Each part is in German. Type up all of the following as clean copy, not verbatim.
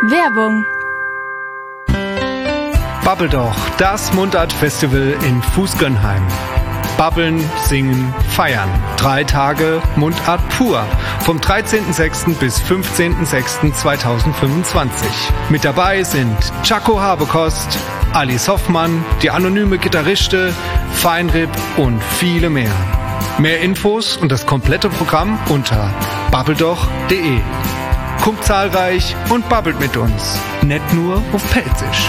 Werbung. Babbel doch, das Mundart-Festival in Fußgönnheim. Babbeln, singen, feiern. 3 Tage Mundart pur. Vom 13.06. bis 15.06.2025. Mit dabei sind Chaco Habekost, Alice Hoffmann, die anonyme Gitarriste, Feinrib und viele mehr. Mehr Infos und das komplette Programm unter babbeldoch.de. Kommt zahlreich und babbelt mit uns. Nicht nur auf Pelzisch.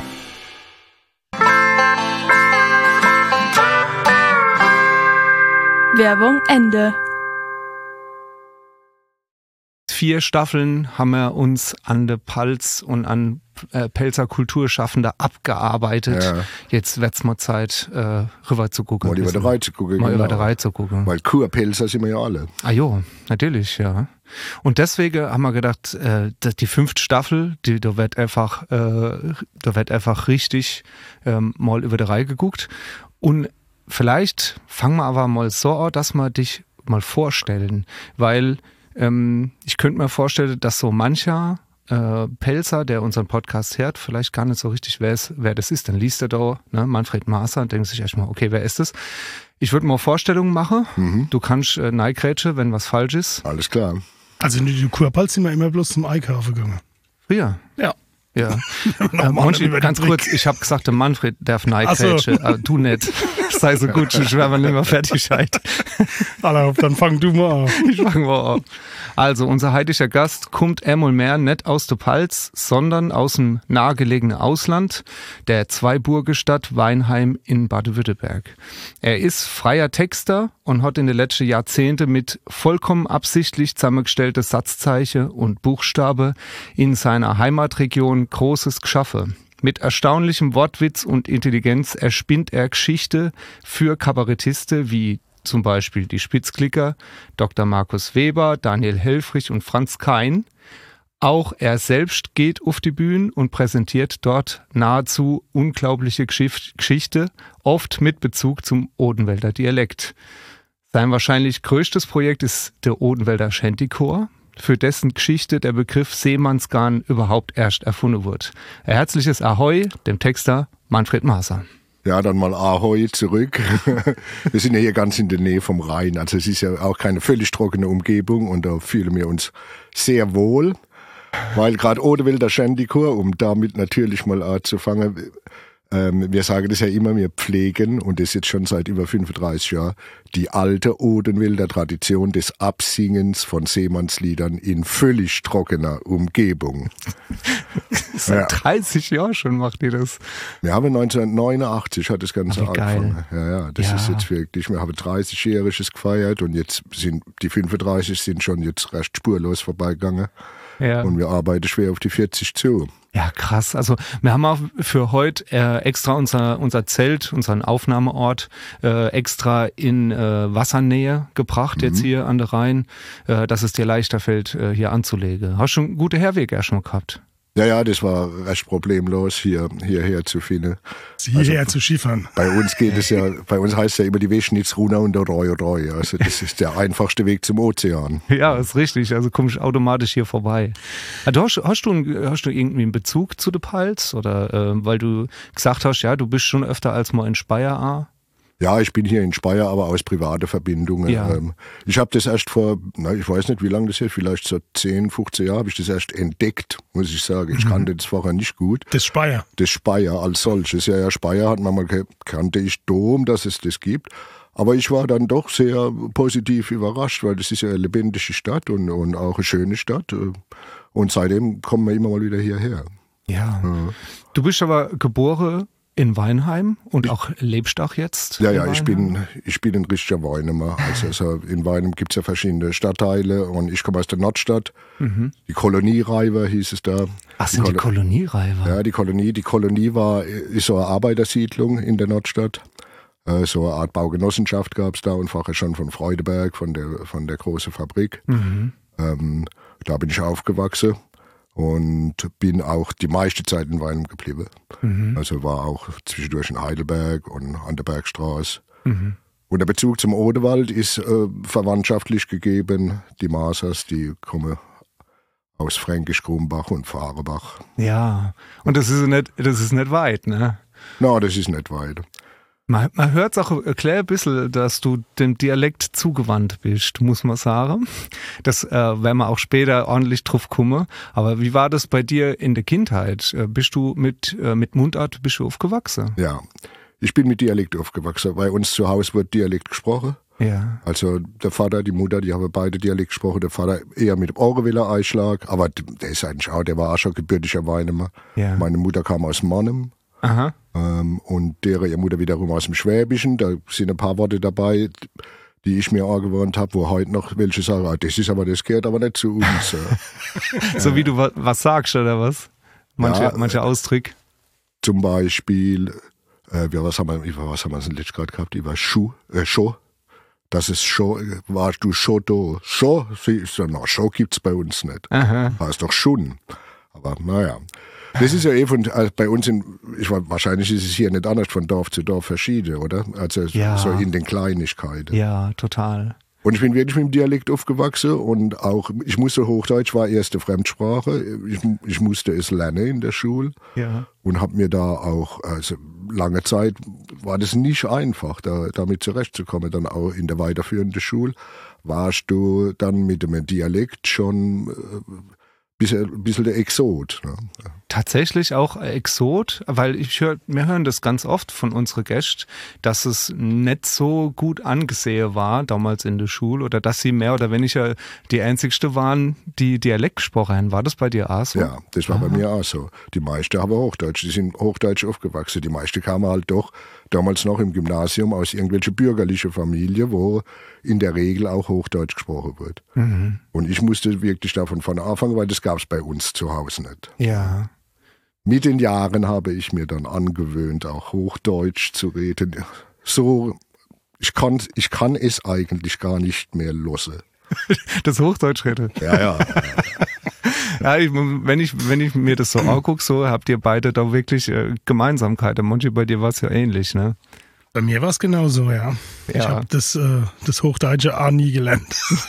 Werbung Ende. 4 Staffeln haben wir uns an der Palz und an Pelzer Kulturschaffende abgearbeitet. Ja. Jetzt wird's mal Zeit, rüber zu gucken. Mal über der Reihe zu gucken. Mal über der Reihe zu gucken. Weil Kurpelzer sind wir ja alle. Ah jo, natürlich, ja. Und deswegen haben wir gedacht, die 5. Staffel, da wird einfach richtig mal über die Reihe geguckt. Und vielleicht fangen wir aber mal so an, dass wir dich mal vorstellen. Weil ich könnte mir vorstellen, dass so mancher Pelzer, der unseren Podcast hört, vielleicht gar nicht so richtig wer das ist. Dann liest er da Manfred Maser und denkt sich erstmal, okay, wer ist das? Ich würde mal Vorstellungen machen. Du kannst neigrätschen, wenn was falsch ist. Alles klar. Also in die Kurpalz sind wir immer bloß zum Einkaufen gegangen. Früher? Ja. Ja. Ganz kurz, ich habe gesagt, der Manfred darf neigrätschen, so. Du nicht. Sei so gut, ich werde mal nicht mehr fertig halt. Dann fang du mal an. Ich fang mal an. Also, unser heutiger Gast kommt einmal mehr nicht aus der Palz, sondern aus dem nahegelegenen Ausland, der Zweiburgestadt Weinheim in Baden-Württemberg. Er ist freier Texter und hat in den letzten Jahrzehnten mit vollkommen absichtlich zusammengestellte Satzzeichen und Buchstaben in seiner Heimatregion Großes geschaffen. Mit erstaunlichem Wortwitz und Intelligenz erspinnt er Geschichte für Kabarettisten wie zum Beispiel die Spitzklicker, Dr. Markus Weber, Daniel Helfrich und Franz Kein. Auch er selbst geht auf die Bühne und präsentiert dort nahezu unglaubliche Geschichte, oft mit Bezug zum Odenwälder Dialekt. Sein wahrscheinlich größtes Projekt ist der Odenwälder Shantychor, für dessen Geschichte der Begriff Seemannsgarn überhaupt erst erfunden wurde. Ein herzliches Ahoi, dem Texter Manfred Maser. Ja, dann mal Ahoi zurück. Wir sind ja hier ganz in der Nähe vom Rhein, also es ist ja auch keine völlig trockene Umgebung und da fühlen wir uns sehr wohl, weil gerade Odenwälder Shantychor, um damit natürlich mal anzufangen, wir sagen das ja immer, wir pflegen, und das jetzt schon seit über 35 Jahren, die alte Odenwälder Tradition des Absingens von Seemannsliedern in völlig trockener Umgebung. Seit 30 Jahren schon macht ihr das. Wir haben 1989 hat das Ganze angefangen. Geil. Das ist jetzt wirklich, wir haben 30-Jähriges gefeiert und jetzt sind die 35 sind schon jetzt recht spurlos vorbeigegangen. Ja. Und wir arbeiten schwer auf die 40 zu. Ja, krass. Also wir haben auch für heute extra unser Zelt, unseren Aufnahmeort extra in Wassernähe gebracht, jetzt hier an der Rhein, dass es dir leichter fällt, hier anzulegen. Hast du schon einen guten Herweg erstmal gehabt? Ja, das war recht problemlos, hierher zu finden. Hierher zu Skifahren. Bei uns geht es ja, bei uns heißt es ja immer die Weschnitz-Runa und der Roi. Also das ist der einfachste Weg zum Ozean. Ja, ist richtig. Also kommst du automatisch hier vorbei. Hast du irgendwie einen Bezug zu der Palz? Oder weil du gesagt hast, ja, du bist schon öfter als mal in Speyer? Ja, ich bin hier in Speyer, aber aus privaten Verbindungen. Ja. Ich habe das erst vor, ich weiß nicht, wie lange das ist, vielleicht so 10, 15 Jahren habe ich das erst entdeckt, muss ich sagen. Ich kannte das vorher nicht gut. Das Speyer als solches. Ja, Speyer hat man mal kannte ich Dom, dass es das gibt. Aber ich war dann doch sehr positiv überrascht, weil das ist ja eine lebendige Stadt und auch eine schöne Stadt. Und seitdem kommen wir immer mal wieder hierher. Ja. Du bist aber geboren in Weinheim und auch lebst auch jetzt? Ja, ich bin ein richtiger Weinemer. Also in Weinheim gibt es ja verschiedene Stadtteile und ich komme aus der Nordstadt. Die Koloniereiver hieß es da. Ach, sind die Koloniereiver? Ja, die Kolonie ist so eine Arbeitersiedlung in der Nordstadt. So eine Art Baugenossenschaft gab es da und vorher schon von Freudeberg, von der großen Fabrik. Da bin ich aufgewachsen. Und bin auch die meiste Zeit in Weinheim geblieben. Also war auch zwischendurch in Heidelberg und an der Bergstraße. Und der Bezug zum Odewald ist verwandtschaftlich gegeben. Die Masers, die kommen aus Fränkisch Krumbach und Fahrenbach. Ja, und das ist nicht weit, ne? Na, das ist nicht weit. Man hört es auch ein bisschen, dass du dem Dialekt zugewandt bist, muss man sagen. Das werden wir auch später ordentlich drauf kommen. Aber wie war das bei dir in der Kindheit? Bist du mit Mundart aufgewachsen? Ja, ich bin mit Dialekt aufgewachsen. Bei uns zu Hause wird Dialekt gesprochen. Ja. Also der Vater, die Mutter, die haben beide Dialekt gesprochen. Der Vater eher mit dem Ohrenwiller Einschlag, aber der ist eigentlich auch, der war auch schon gebürtiger Weinemer. Ja. Meine Mutter kam aus Mannem. Aha. Und ihre Mutter wiederum aus dem Schwäbischen. Da sind ein paar Worte dabei, die ich mir angewohnt habe, wo heute noch welche sagen, das gehört aber nicht zu uns. So wie du was sagst, oder was? Manche Ausdrücke. Zum Beispiel, was haben wir denn letztes gerade gehabt? Über Schuh. Das ist schon, warst du schon da? Schon? Schon gibt's bei uns nicht. Aha. Heißt doch schon. Aber naja. Das ist ja bei uns wahrscheinlich ist es hier nicht anders von Dorf zu Dorf verschieden, oder? Also so in den Kleinigkeiten. Ja, total. Und ich bin wirklich mit dem Dialekt aufgewachsen und auch, ich musste Hochdeutsch, war erste Fremdsprache. Ich musste es lernen in der Schule. Ja. Und habe mir da auch, also lange Zeit war das nicht einfach, damit zurechtzukommen. Dann auch in der weiterführenden Schule warst du dann mit dem Dialekt schon ein bisschen der Exot. Ne? Tatsächlich auch Exot, weil wir hören das ganz oft von unseren Gästen, dass es nicht so gut angesehen war damals in der Schule oder dass sie mehr oder weniger die Einzigste waren, die Dialekt gesprochen haben. War das bei dir auch so? Ja, das war bei mir auch so. Die meisten haben Hochdeutsch, die sind Hochdeutsch aufgewachsen. Die meisten kamen halt doch damals noch im Gymnasium aus irgendwelchen bürgerlichen Familien, wo in der Regel auch Hochdeutsch gesprochen wird. Mhm. Und ich musste wirklich davon anfangen, weil das gab es bei uns zu Hause nicht. Ja. Mit den Jahren habe ich mir dann angewöhnt, auch Hochdeutsch zu reden. So, ich kann es eigentlich gar nicht mehr losen. Das Hochdeutsch reden? Ja. Ja, wenn ich mir das so angucke, so habt ihr beide da wirklich Gemeinsamkeiten. Manche, bei dir war es ja ähnlich, ne? Bei mir war es genauso, ja. Ich habe das Hochdeutsche auch nie gelernt.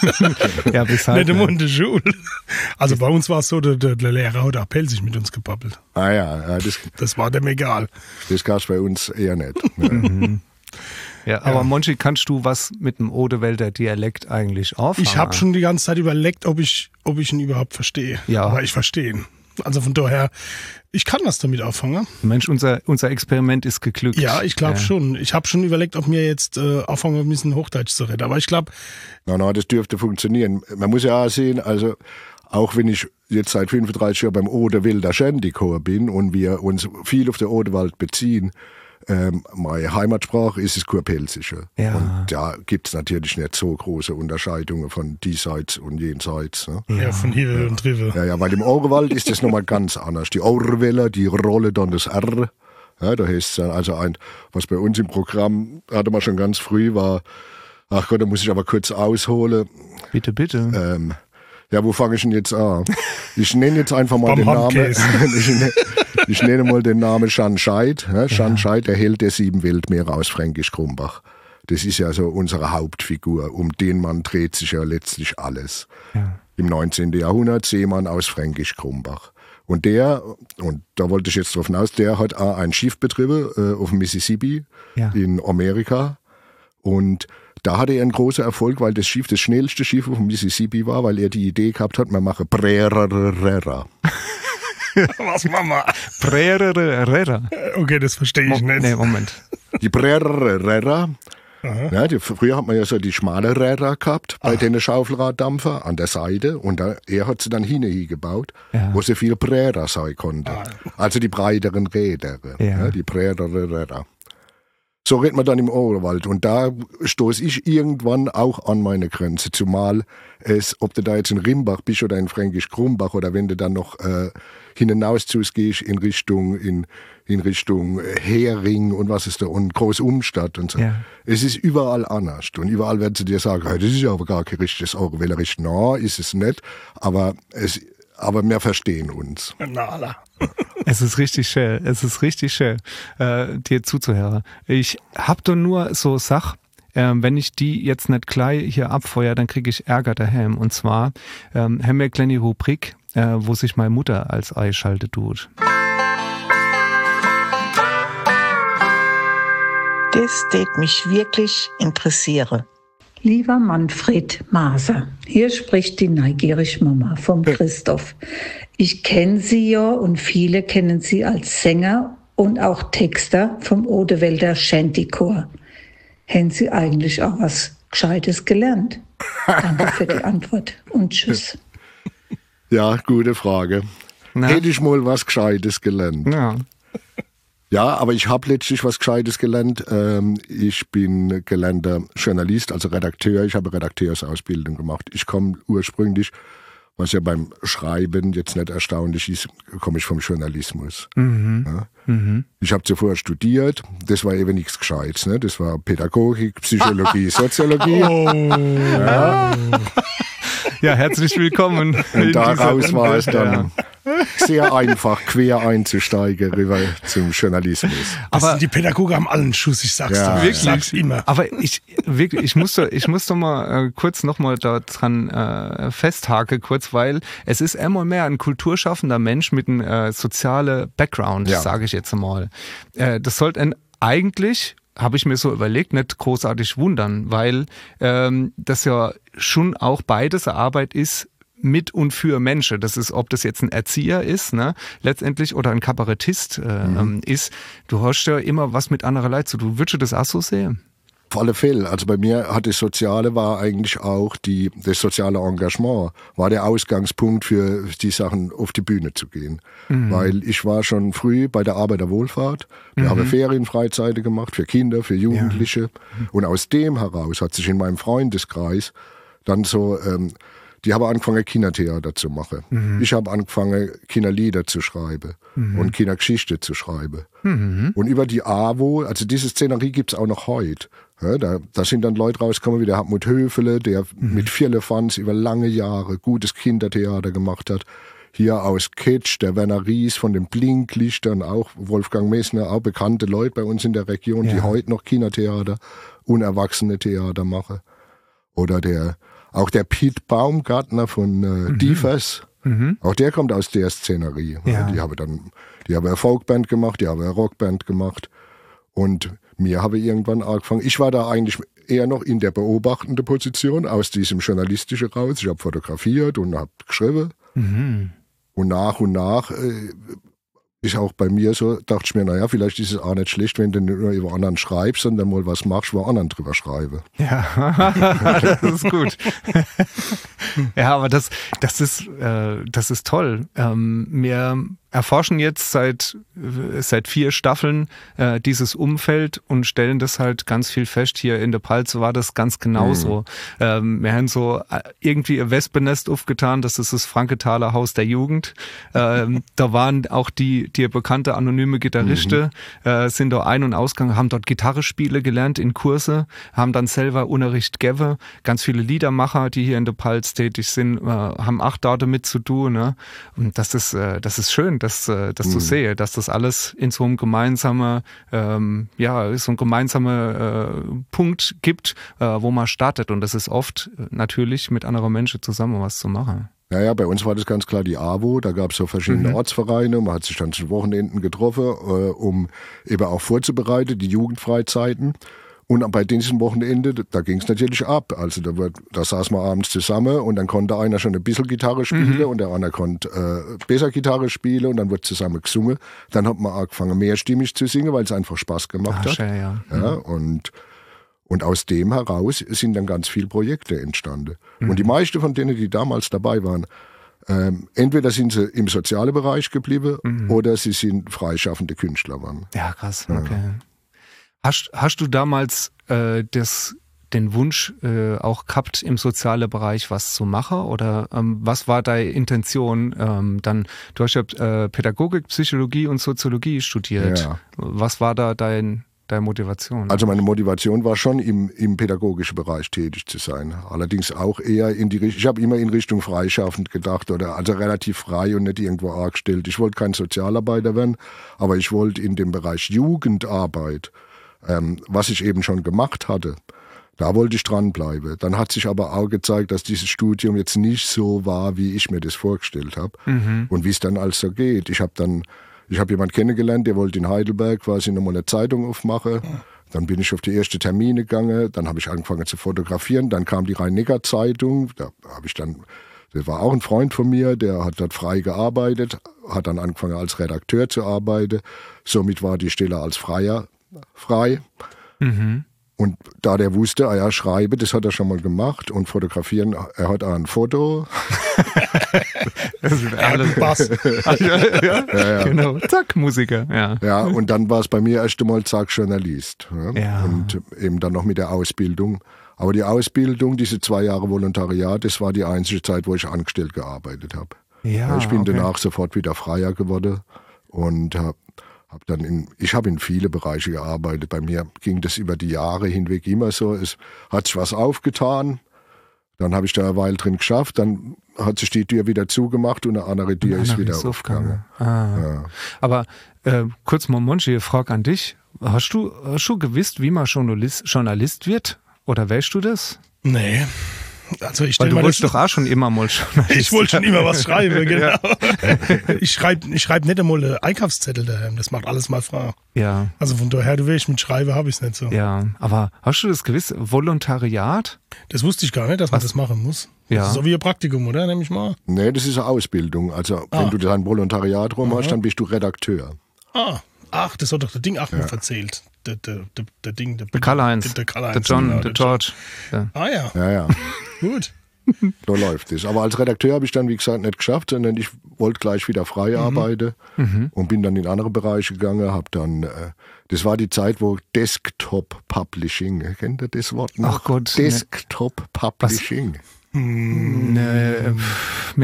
Ja, weshalb? Nicht in der Schule. Also bei uns war es so, der Lehrer hat auch pelzig mit uns gepappelt. Ah ja, das war dem egal. Das gab es bei uns eher nicht. Ja. Mhm. Ja, aber Monchi, kannst du was mit dem Odewälder Dialekt eigentlich auffangen? Ich habe schon die ganze Zeit überlegt, ob ich ihn überhaupt verstehe. Ja. Aber ich verstehe ihn. Also von daher, ich kann was damit auffangen. Mensch, unser Experiment ist geglückt. Ja, ich glaube schon. Ich habe schon überlegt, ob wir jetzt auffangen müssen, Hochdeutsch zu reden. Aber ich glaube... Na, das dürfte funktionieren. Man muss ja auch sehen, also auch wenn ich jetzt seit 35 Jahren beim Odewälder Schändichor bin und wir uns viel auf den Odewald beziehen, meine Heimatsprache ist das Kurpelzische. Ja. Und da gibt es natürlich nicht so große Unterscheidungen von diesseits und jenseits. Ne? Ja, von Himmel und Trive. Ja, weil im Oberwald ist das nochmal ganz anders. Die Oberwälder, die rollen dann das R. Ja, da heißt es dann also was bei uns im Programm hatte man schon ganz früh war, ach Gott, da muss ich aber kurz ausholen. Bitte. Ja, wo fange ich denn jetzt an? Ich nenne jetzt einfach mal den Namen. Ich nenne mal den Namen Schanscheid. Ja, Schanscheid, der Held der 7 Weltmeere aus Fränkisch Krumbach. Das ist ja so unsere Hauptfigur. Um den Mann dreht sich ja letztlich alles. Ja. Im 19. Jahrhundert Seemann aus Fränkisch Krumbach. Und da wollte ich jetzt drauf hinaus, der hat auch ein Schiff betrieben auf dem Mississippi in Amerika. Und da hatte er einen großen Erfolg, weil das Schiff das schnellste Schiff auf dem Mississippi war, weil er die Idee gehabt hat, man mache Prärerera. Was, Mama? Prärerera. Okay, das verstehe ich nicht. Nee, Moment. Die Prärerera. Ja, früher hat man ja so die schmale Räder gehabt, bei den Schaufelraddampfer an der Seite. Und er hat sie dann hingebaut, wo sie viel Prärer sein konnte. Also die breiteren Räder, die Prärerera. So redet man dann im Oberwald. Und da stoße ich irgendwann auch an meine Grenze. Zumal ob du da jetzt in Rimbach bist oder in Fränkisch Krumbach oder wenn du dann noch hinaus gehst in Richtung Hering und was ist da und Großumstadt und so. Ja. Es ist überall anders. Und überall werden sie dir sagen, hey, das ist ja aber gar kein richtiges Oberwälderisch. Na, ist es nicht. Aber wir verstehen uns. Na, Es ist richtig schön, dir zuzuhören. Ich hab doch nur so Sach, wenn ich die jetzt nicht gleich hier abfeuer, dann kriege ich Ärger daheim. Und zwar haben wir eine kleine Rubrik, wo sich meine Mutter als Eichschalte tut. Das tät mich wirklich interessieren. Lieber Manfred Maser, hier spricht die neugierige Mama vom Christoph. Ich kenne Sie ja und viele kennen Sie als Sänger und auch Texter vom Odewälder Shantychor. Haben Sie eigentlich auch was Gescheites gelernt? Danke für die Antwort und tschüss. Ja, gute Frage. Hätte ich mal was Gescheites gelernt? Ja. Ja, aber ich habe letztlich was Gescheites gelernt. Ich bin gelernter Journalist, also Redakteur. Ich habe Redakteursausbildung gemacht. Ich komme ursprünglich, was ja beim Schreiben jetzt nicht erstaunlich ist, komme ich vom Journalismus. Ja. Ich habe zuvor studiert. Das war eben nichts Gescheites. Ne? Das war Pädagogik, Psychologie, Soziologie. Ja, herzlich willkommen. Und daraus war es dann sehr einfach, quer einzusteigen rüber zum Journalismus. Aber die Pädagogen haben allen Schuss, ich sag's dir. Wirklich, ich sag's immer. Aber ich muss doch mal kurz nochmal daran festhaken, kurz, weil es ist immer mehr ein kulturschaffender Mensch mit einem sozialen Background, sage ich jetzt mal. Das sollte eigentlich, habe ich mir so überlegt, nicht großartig wundern, weil das ja schon auch beides eine Arbeit ist, mit und für Menschen. Das ist, ob das jetzt ein Erzieher ist, ne, letztendlich, oder ein Kabarettist ist. Du hast ja immer was mit anderer Leid zu tun. Würdest du das auch so sehen? Auf alle Fälle. Also bei mir hat das Soziale war eigentlich auch das soziale Engagement, war der Ausgangspunkt für die Sachen auf die Bühne zu gehen. Weil ich war schon früh bei der Arbeiterwohlfahrt. Wir haben Ferienfreizeiten gemacht für Kinder, für Jugendliche. Und aus dem heraus hat sich in meinem Freundeskreis dann so, die haben angefangen, Kindertheater zu machen. Ich habe angefangen, Kinderlieder zu schreiben und Kindergeschichte zu schreiben. Und über die AWO, also diese Szenerie gibt's auch noch heute. Ja, da sind dann Leute rausgekommen wie der Hartmut Höfele, der mit Vierlefanz über lange Jahre gutes Kindertheater gemacht hat. Hier aus Ketsch, der Werner Ries von den Blinklichtern, auch Wolfgang Messner, auch bekannte Leute bei uns in der Region, die heute noch Kindertheater und Erwachsene-Theater machen. Oder auch der Piet Baumgartner von Diefers, auch der kommt aus der Szenerie. Ja. Die haben eine Folkband gemacht, die haben eine Rockband gemacht. Und mir habe irgendwann angefangen, ich war da eigentlich eher noch in der beobachtenden Position, aus diesem Journalistischen raus. Ich habe fotografiert und habe geschrieben. Und nach ist auch bei mir so, dachte ich mir, naja, vielleicht ist es auch nicht schlecht, wenn du nicht nur über anderen schreibst, sondern mal was machst, wo anderen drüber schreibe. Ja, das ist gut. Ja, aber das ist toll. Wir erforschen jetzt seit 4 Staffeln dieses Umfeld und stellen das halt ganz viel fest. Hier in der Palz war das ganz genauso. Wir haben so irgendwie ein Wespennest aufgetan, das ist das Frankenthaler Haus der Jugend. Da waren auch die bekannte anonyme Gitarristen, sind da ein- und ausgegangen, haben dort Gitarrespiele gelernt in Kurse, haben dann selber Unterricht gegeben. Ganz viele Liedermacher, die hier in der Palz tätig sind, haben auch da damit zu tun. Ne? Und das ist schön, das zu sehen, dass das alles in so einem gemeinsamen, Punkt gibt, wo man startet. Und das ist oft natürlich mit anderen Menschen zusammen was zu machen. Ja, bei uns war das ganz klar die AWO, da gab es so verschiedene Ortsvereine, man hat sich dann zu Wochenenden getroffen, um eben auch vorzubereiten, die Jugendfreizeiten. Und bei diesem Wochenende, da ging es natürlich ab. Also da saß man abends zusammen und dann konnte einer schon ein bisschen Gitarre spielen und der andere konnte besser Gitarre spielen und dann wird zusammen gesungen. Dann hat man angefangen, mehrstimmig zu singen, weil es einfach Spaß gemacht hat. Schön, ja. Und aus dem heraus sind dann ganz viele Projekte entstanden. Und die meisten von denen, die damals dabei waren, entweder sind sie im sozialen Bereich geblieben oder sie sind freischaffende Künstler waren. Ja, krass, okay. Hast du damals den Wunsch auch gehabt, im sozialen Bereich was zu machen? Oder was war deine Intention? Du hast ja Pädagogik, Psychologie und Soziologie studiert. Ja. Was war da deine Motivation? Also meine Motivation war schon, im pädagogischen Bereich tätig zu sein. Allerdings auch eher in die Richtung, ich habe immer in Richtung freischaffend gedacht, also relativ frei und nicht irgendwo angestellt. Ich wollte kein Sozialarbeiter werden, aber ich wollte in dem Bereich Jugendarbeit, was ich eben schon gemacht hatte, Da wollte ich dranbleiben. Dann hat sich aber auch gezeigt, dass dieses Studium jetzt nicht so war, wie ich mir das vorgestellt habe. Und wie es dann also geht. Ich habe jemanden kennengelernt, der wollte in Heidelberg quasi nochmal eine Zeitung aufmachen. Dann bin ich auf die ersten Termine gegangen. Dann habe ich angefangen zu fotografieren. Dann kam die Rhein-Neckar-Zeitung. Das war auch ein Freund von mir, der hat dort frei gearbeitet, hat dann angefangen als Redakteur zu arbeiten. Somit war die Stelle als Freier frei. Und da der wusste, schreibe, das hat er schon mal gemacht und fotografieren, er hat auch ein Foto. Das ist alles Bass. Ja. Genau, zack, Musiker. Ja, und dann war es bei mir erst einmal, zack, Journalist. Ja. Und eben dann noch mit der Ausbildung. Aber die Ausbildung, diese 2 Jahre Volontariat, das war die einzige Zeit, wo ich angestellt gearbeitet habe. Ja, ich bin danach sofort wieder Freier geworden und ich habe in viele Bereiche gearbeitet. Bei mir ging das über die Jahre hinweg immer so. Es hat sich was aufgetan, dann habe ich da eine Weile drin geschafft, dann hat sich die Tür wieder zugemacht und eine andere Tür ist wieder aufgegangen. Ja. Aber kurz mal, Monchi, Frage an dich. Hast du gewusst, wie man Journalist wird? Oder weißt du das? Nee. Also Weil du wolltest doch auch schon immer mal Journalist. Ich wollte schon immer was schreiben, genau. Ich schreib nicht einmal einen Einkaufszettel daheim. Das macht alles mal Frau. Ja. Also von daher, du weißt, mit Schreiben habe ich es nicht so. Ja, aber hast du das gewiss? Volontariat? Das wusste ich gar nicht, dass man das machen muss. Das ist so wie ein Praktikum, oder? Nehme ich mal. Nee, das ist eine Ausbildung. Also wenn du dein Volontariat rum hast, dann bist du Redakteur. Ach, das hat doch der Ding Achtung erzählt. Der Ding, der Karl-Heinz, der John, genau, der George. Ja. Ja. Gut. Da läuft es. Aber als Redakteur habe ich dann, wie gesagt, nicht geschafft, sondern ich wollte gleich wieder frei arbeiten und bin dann in andere Bereiche gegangen. Habe dann, das war die Zeit, wo Desktop Publishing, kennt ihr das Wort noch? Ach Gott. Desktop Publishing. Nee, wir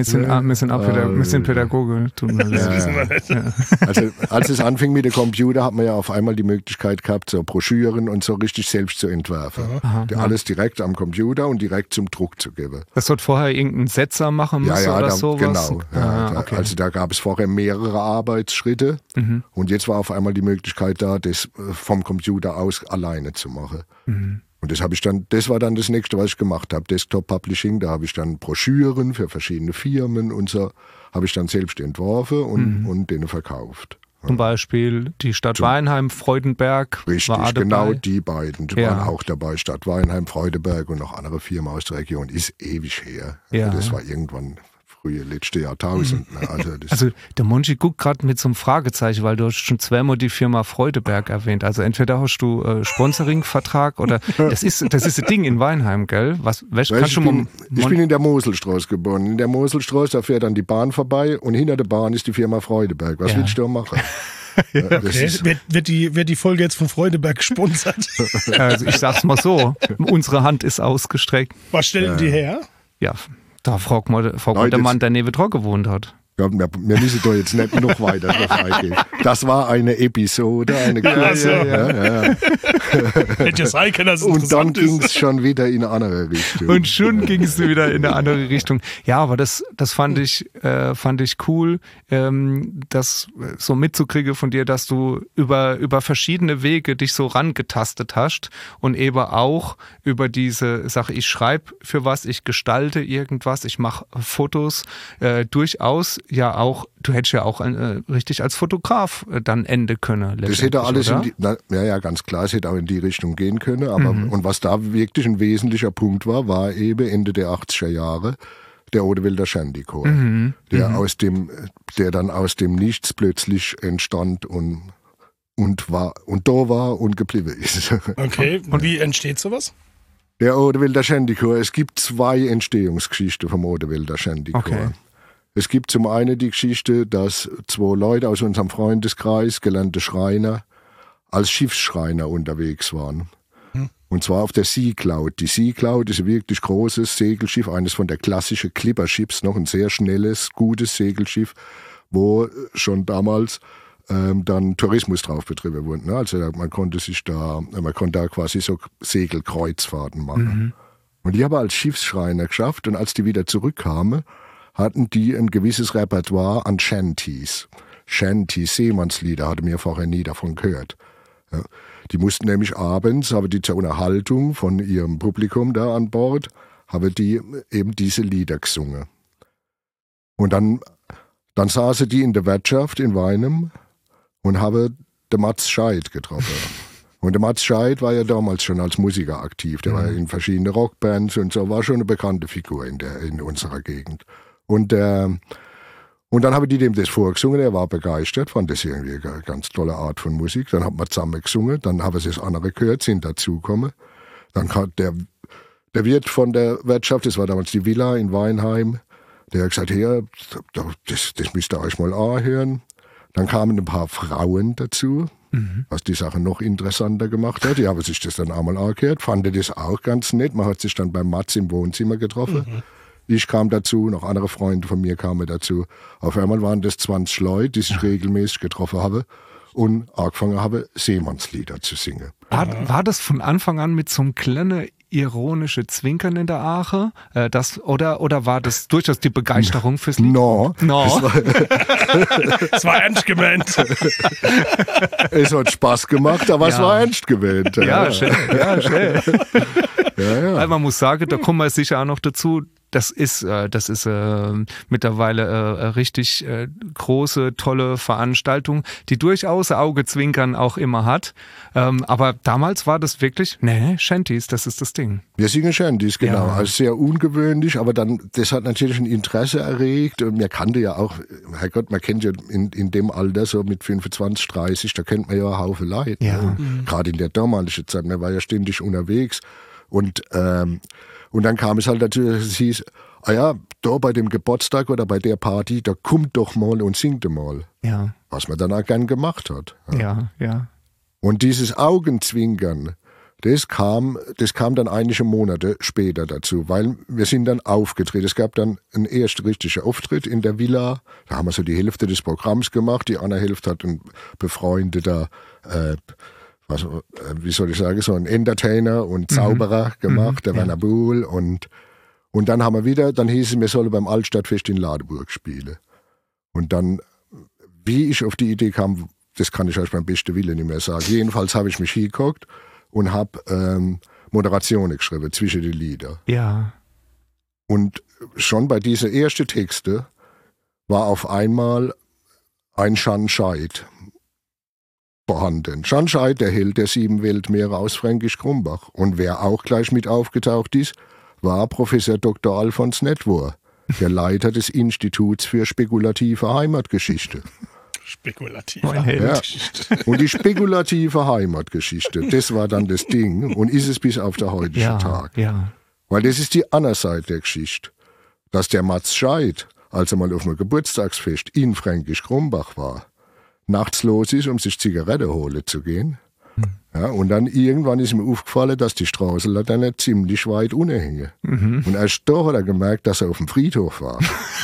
sind Pädagoge. Tut mir leid. Das wissen wir nicht. Ja. Also als es anfing mit dem Computer, hat man ja auf einmal die Möglichkeit gehabt, so Broschüren und so richtig selbst zu entwerfen. Alles direkt am Computer und direkt zum Druck zu geben. Das wird vorher irgendein Setzer machen müssen oder sowas? Genau. Okay. Also da gab es vorher mehrere Arbeitsschritte und jetzt war auf einmal die Möglichkeit da, das vom Computer aus alleine zu machen. Und das war dann das nächste, was ich gemacht habe. Desktop Publishing, da habe ich dann Broschüren für verschiedene Firmen und so, habe ich dann selbst entworfen und denen verkauft. Zum Beispiel die Stadt Weinheim, Freudenberg. Richtig, war genau die beiden. Die waren auch dabei. Stadt Weinheim, Freudenberg und noch andere Firmen aus der Region. Ist ewig her. Ja. Das war irgendwann frühe letzte Jahrtausend. Also der Monchi guckt gerade mit so einem Fragezeichen, weil du hast schon zweimal die Firma Freudenberg erwähnt. Also entweder hast du Sponsoring-Vertrag oder das ist das Ding in Weinheim, gell? Ich bin in der Moselstraße geboren. In der Moselstraße, da fährt dann die Bahn vorbei und hinter der Bahn ist die Firma Freudenberg. Was willst du da machen? Okay. Wird die Folge jetzt von Freudenberg gesponsert? Also ich sag's mal so, unsere Hand ist ausgestreckt. Was stellen die her? Ja, da fragt mal der Mann, der neben dran gewohnt hat. Ja, wir müssen da jetzt nicht noch weiter drauf eingehen. Das war eine Episode, eine kurze. Hätte ja sein können, dass es und dann ging es schon wieder in eine andere Richtung. Und schon ging es wieder in eine andere Richtung. Ja, aber das fand ich cool, das so mitzukriegen von dir, dass du über verschiedene Wege dich so rangetastet hast und eben auch über diese Sache, ich schreibe für was, ich gestalte irgendwas, ich mache Fotos, durchaus ja auch, du hättest ja auch richtig als Fotograf dann enden können. Das hätte alles ganz klar, es hätte auch in die Richtung gehen können, aber und was da wirklich ein wesentlicher Punkt war eben Ende der 80er Jahre der Odewilder Shandy-Chor, der dann aus dem Nichts plötzlich entstand und da war und geblieben ist. Okay, und wie entsteht sowas? Der Odewilder Shandy-Chor, es gibt 2 Entstehungsgeschichten vom Odewilder Shandy-Chor. Okay. Es gibt zum einen die Geschichte, dass 2 Leute aus unserem Freundeskreis, gelernte Schreiner, als Schiffsschreiner unterwegs waren. Und zwar auf der Sea Cloud. Die Sea Cloud ist ein wirklich großes Segelschiff, eines von der klassischen Clipper-Schiffs, noch ein sehr schnelles, gutes Segelschiff, wo schon damals dann Tourismus drauf betrieben wurde. Also man konnte da quasi so Segelkreuzfahrten machen. Und die haben als Schiffsschreiner geschafft und als die wieder zurückkamen, hatten die ein gewisses Repertoire an Shanties. Shanties, Seemannslieder, hatte mir vorher nie davon gehört. Ja. Die mussten nämlich abends, aber die zur Unterhaltung von ihrem Publikum da an Bord, haben die eben diese Lieder gesungen. Und dann saßen die in der Wirtschaft in Weinem und haben den Mats Scheid getroffen. Und der Mats Scheid war ja damals schon als Musiker aktiv. Der war in verschiedenen Rockbands und so, war schon eine bekannte Figur in unserer Gegend. Und dann haben die dem das vorgesungen, er war begeistert, fand das irgendwie eine ganz tolle Art von Musik. Dann haben wir zusammen gesungen, dann haben sie das andere gehört, sind dazugekommen. Dann kam der Wirt von der Wirtschaft, das war damals die Villa in Weinheim, der hat gesagt, hier, das müsst ihr euch mal anhören. Dann kamen ein paar Frauen dazu, was die Sache noch interessanter gemacht hat. Die haben sich das dann einmal angehört, fanden das auch ganz nett. Man hat sich dann beim Mats im Wohnzimmer getroffen. Ich kam dazu, noch andere Freunde von mir kamen dazu. Auf einmal waren das 20 Leute, die sich regelmäßig getroffen haben und angefangen haben, Seemannslieder zu singen. War das von Anfang an mit so einem kleinen ironische Zwinkern in der Ache? Oder war das durchaus die Begeisterung fürs Lied? No. Es war ernst gemeint. Es hat Spaß gemacht, aber es war ernst gemeint. Ja, schön. Ja. Also man muss sagen, da kommen wir sicher auch noch dazu, das ist mittlerweile eine richtig große, tolle Veranstaltung, die durchaus Augezwinkern auch immer hat. Aber damals war das wirklich, Shanties, das ist das Ding. Wir singen Shanties, genau. Ja. Also sehr ungewöhnlich, aber dann, das hat natürlich ein Interesse erregt. Und mir kannte ja auch, Herrgott, man kennt ja in dem Alter, so mit 25, 30, da kennt man ja einen Haufen Leute. Ja. Ne? Gerade in der damaligen Zeit, man war ja ständig unterwegs. Und dann kam es halt natürlich, es hieß, da bei dem Geburtstag oder bei der Party, da kommt doch mal und singt mal. Ja. Was man dann auch gern gemacht hat. Ja. Und dieses Augenzwinkern, das kam dann einige Monate später dazu, weil wir sind dann aufgetreten. Es gab dann einen ersten richtigen Auftritt in der Villa. Da haben wir so die Hälfte des Programms gemacht, die andere Hälfte hat ein befreundeter wie soll ich sagen, so ein Entertainer und Zauberer gemacht, der Werner Buhl. Und dann haben wir dann hieß es, wir sollen beim Altstadtfest in Ladenburg spielen. Und dann, wie ich auf die Idee kam, das kann ich euch beim besten Willen nicht mehr sagen. Jedenfalls habe ich mich hingeguckt und habe Moderationen geschrieben zwischen den Liedern. Ja. Und schon bei diesen ersten Texten war auf einmal ein Schanscheid vorhanden. Schanscheid, der Held der 7 Weltmeere aus Fränkisch Krumbach. Und wer auch gleich mit aufgetaucht ist, war Professor Dr. Alfons Netwar, der Leiter des Instituts für spekulative Heimatgeschichte. Spekulative Heimatgeschichte. Und die spekulative Heimatgeschichte, das war dann das Ding und ist es bis auf den heutigen Tag. Ja. Weil das ist die andere Seite der Geschichte. Dass der Mats Scheid, als er mal auf einem Geburtstagsfest in Fränkisch Krumbach war, nachts los ist, um sich Zigarette holen zu gehen. Ja, und dann irgendwann ist ihm aufgefallen, dass die Straßenlaterne ziemlich weit unten hängen. Und erst da hat er gemerkt, dass er auf dem Friedhof war.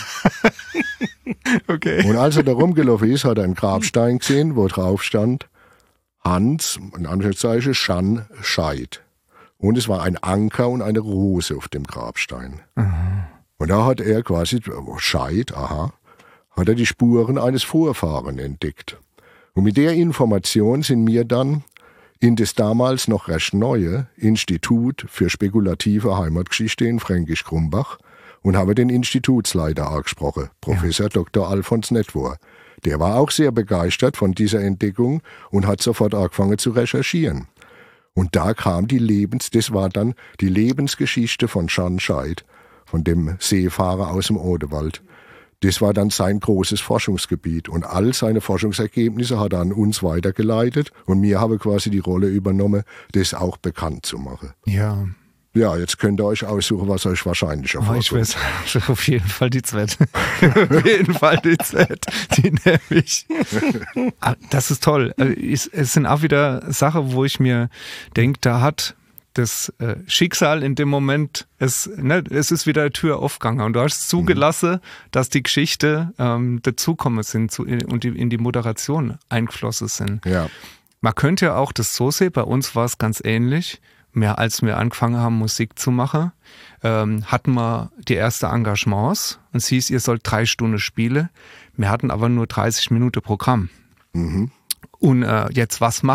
Okay. Und als er da rumgelaufen ist, hat er einen Grabstein gesehen, wo drauf stand Hans, in Anführungszeichen, Schanscheid. Und es war ein Anker und eine Rose auf dem Grabstein. Und da hat er quasi, Scheid, hat er die Spuren eines Vorfahren entdeckt. Und mit der Information sind wir dann in das damals noch recht neue Institut für spekulative Heimatgeschichte in Fränkisch Krumbach und habe den Institutsleiter angesprochen, Professor Dr. Alfons Netwar. Der war auch sehr begeistert von dieser Entdeckung und hat sofort angefangen zu recherchieren. Und da kam das war dann die Lebensgeschichte von Schanscheid, von dem Seefahrer aus dem Odewald. Das war dann sein großes Forschungsgebiet und all seine Forschungsergebnisse hat er an uns weitergeleitet und wir haben quasi die Rolle übernommen, das auch bekannt zu machen. Ja. Ja, jetzt könnt ihr euch aussuchen, was euch wahrscheinlicher vorkommt. Ich weiß, auf jeden Fall die Z. Auf jeden Fall die Z. Die nehme ich. Das ist toll. Es sind auch wieder Sachen, wo ich mir denke, da hat das Schicksal in dem Moment, es ist wieder eine Tür aufgegangen und du hast zugelassen, dass die Geschichte dazukommen sind und in die Moderation eingeflossen sind. Ja. Man könnte ja auch das so sehen, bei uns war es ganz ähnlich. Als wir angefangen haben, Musik zu machen, hatten wir die ersten Engagements und es hieß, ihr sollt 3 Stunden spielen. Wir hatten aber nur 30 Minuten Programm. Und jetzt was machen?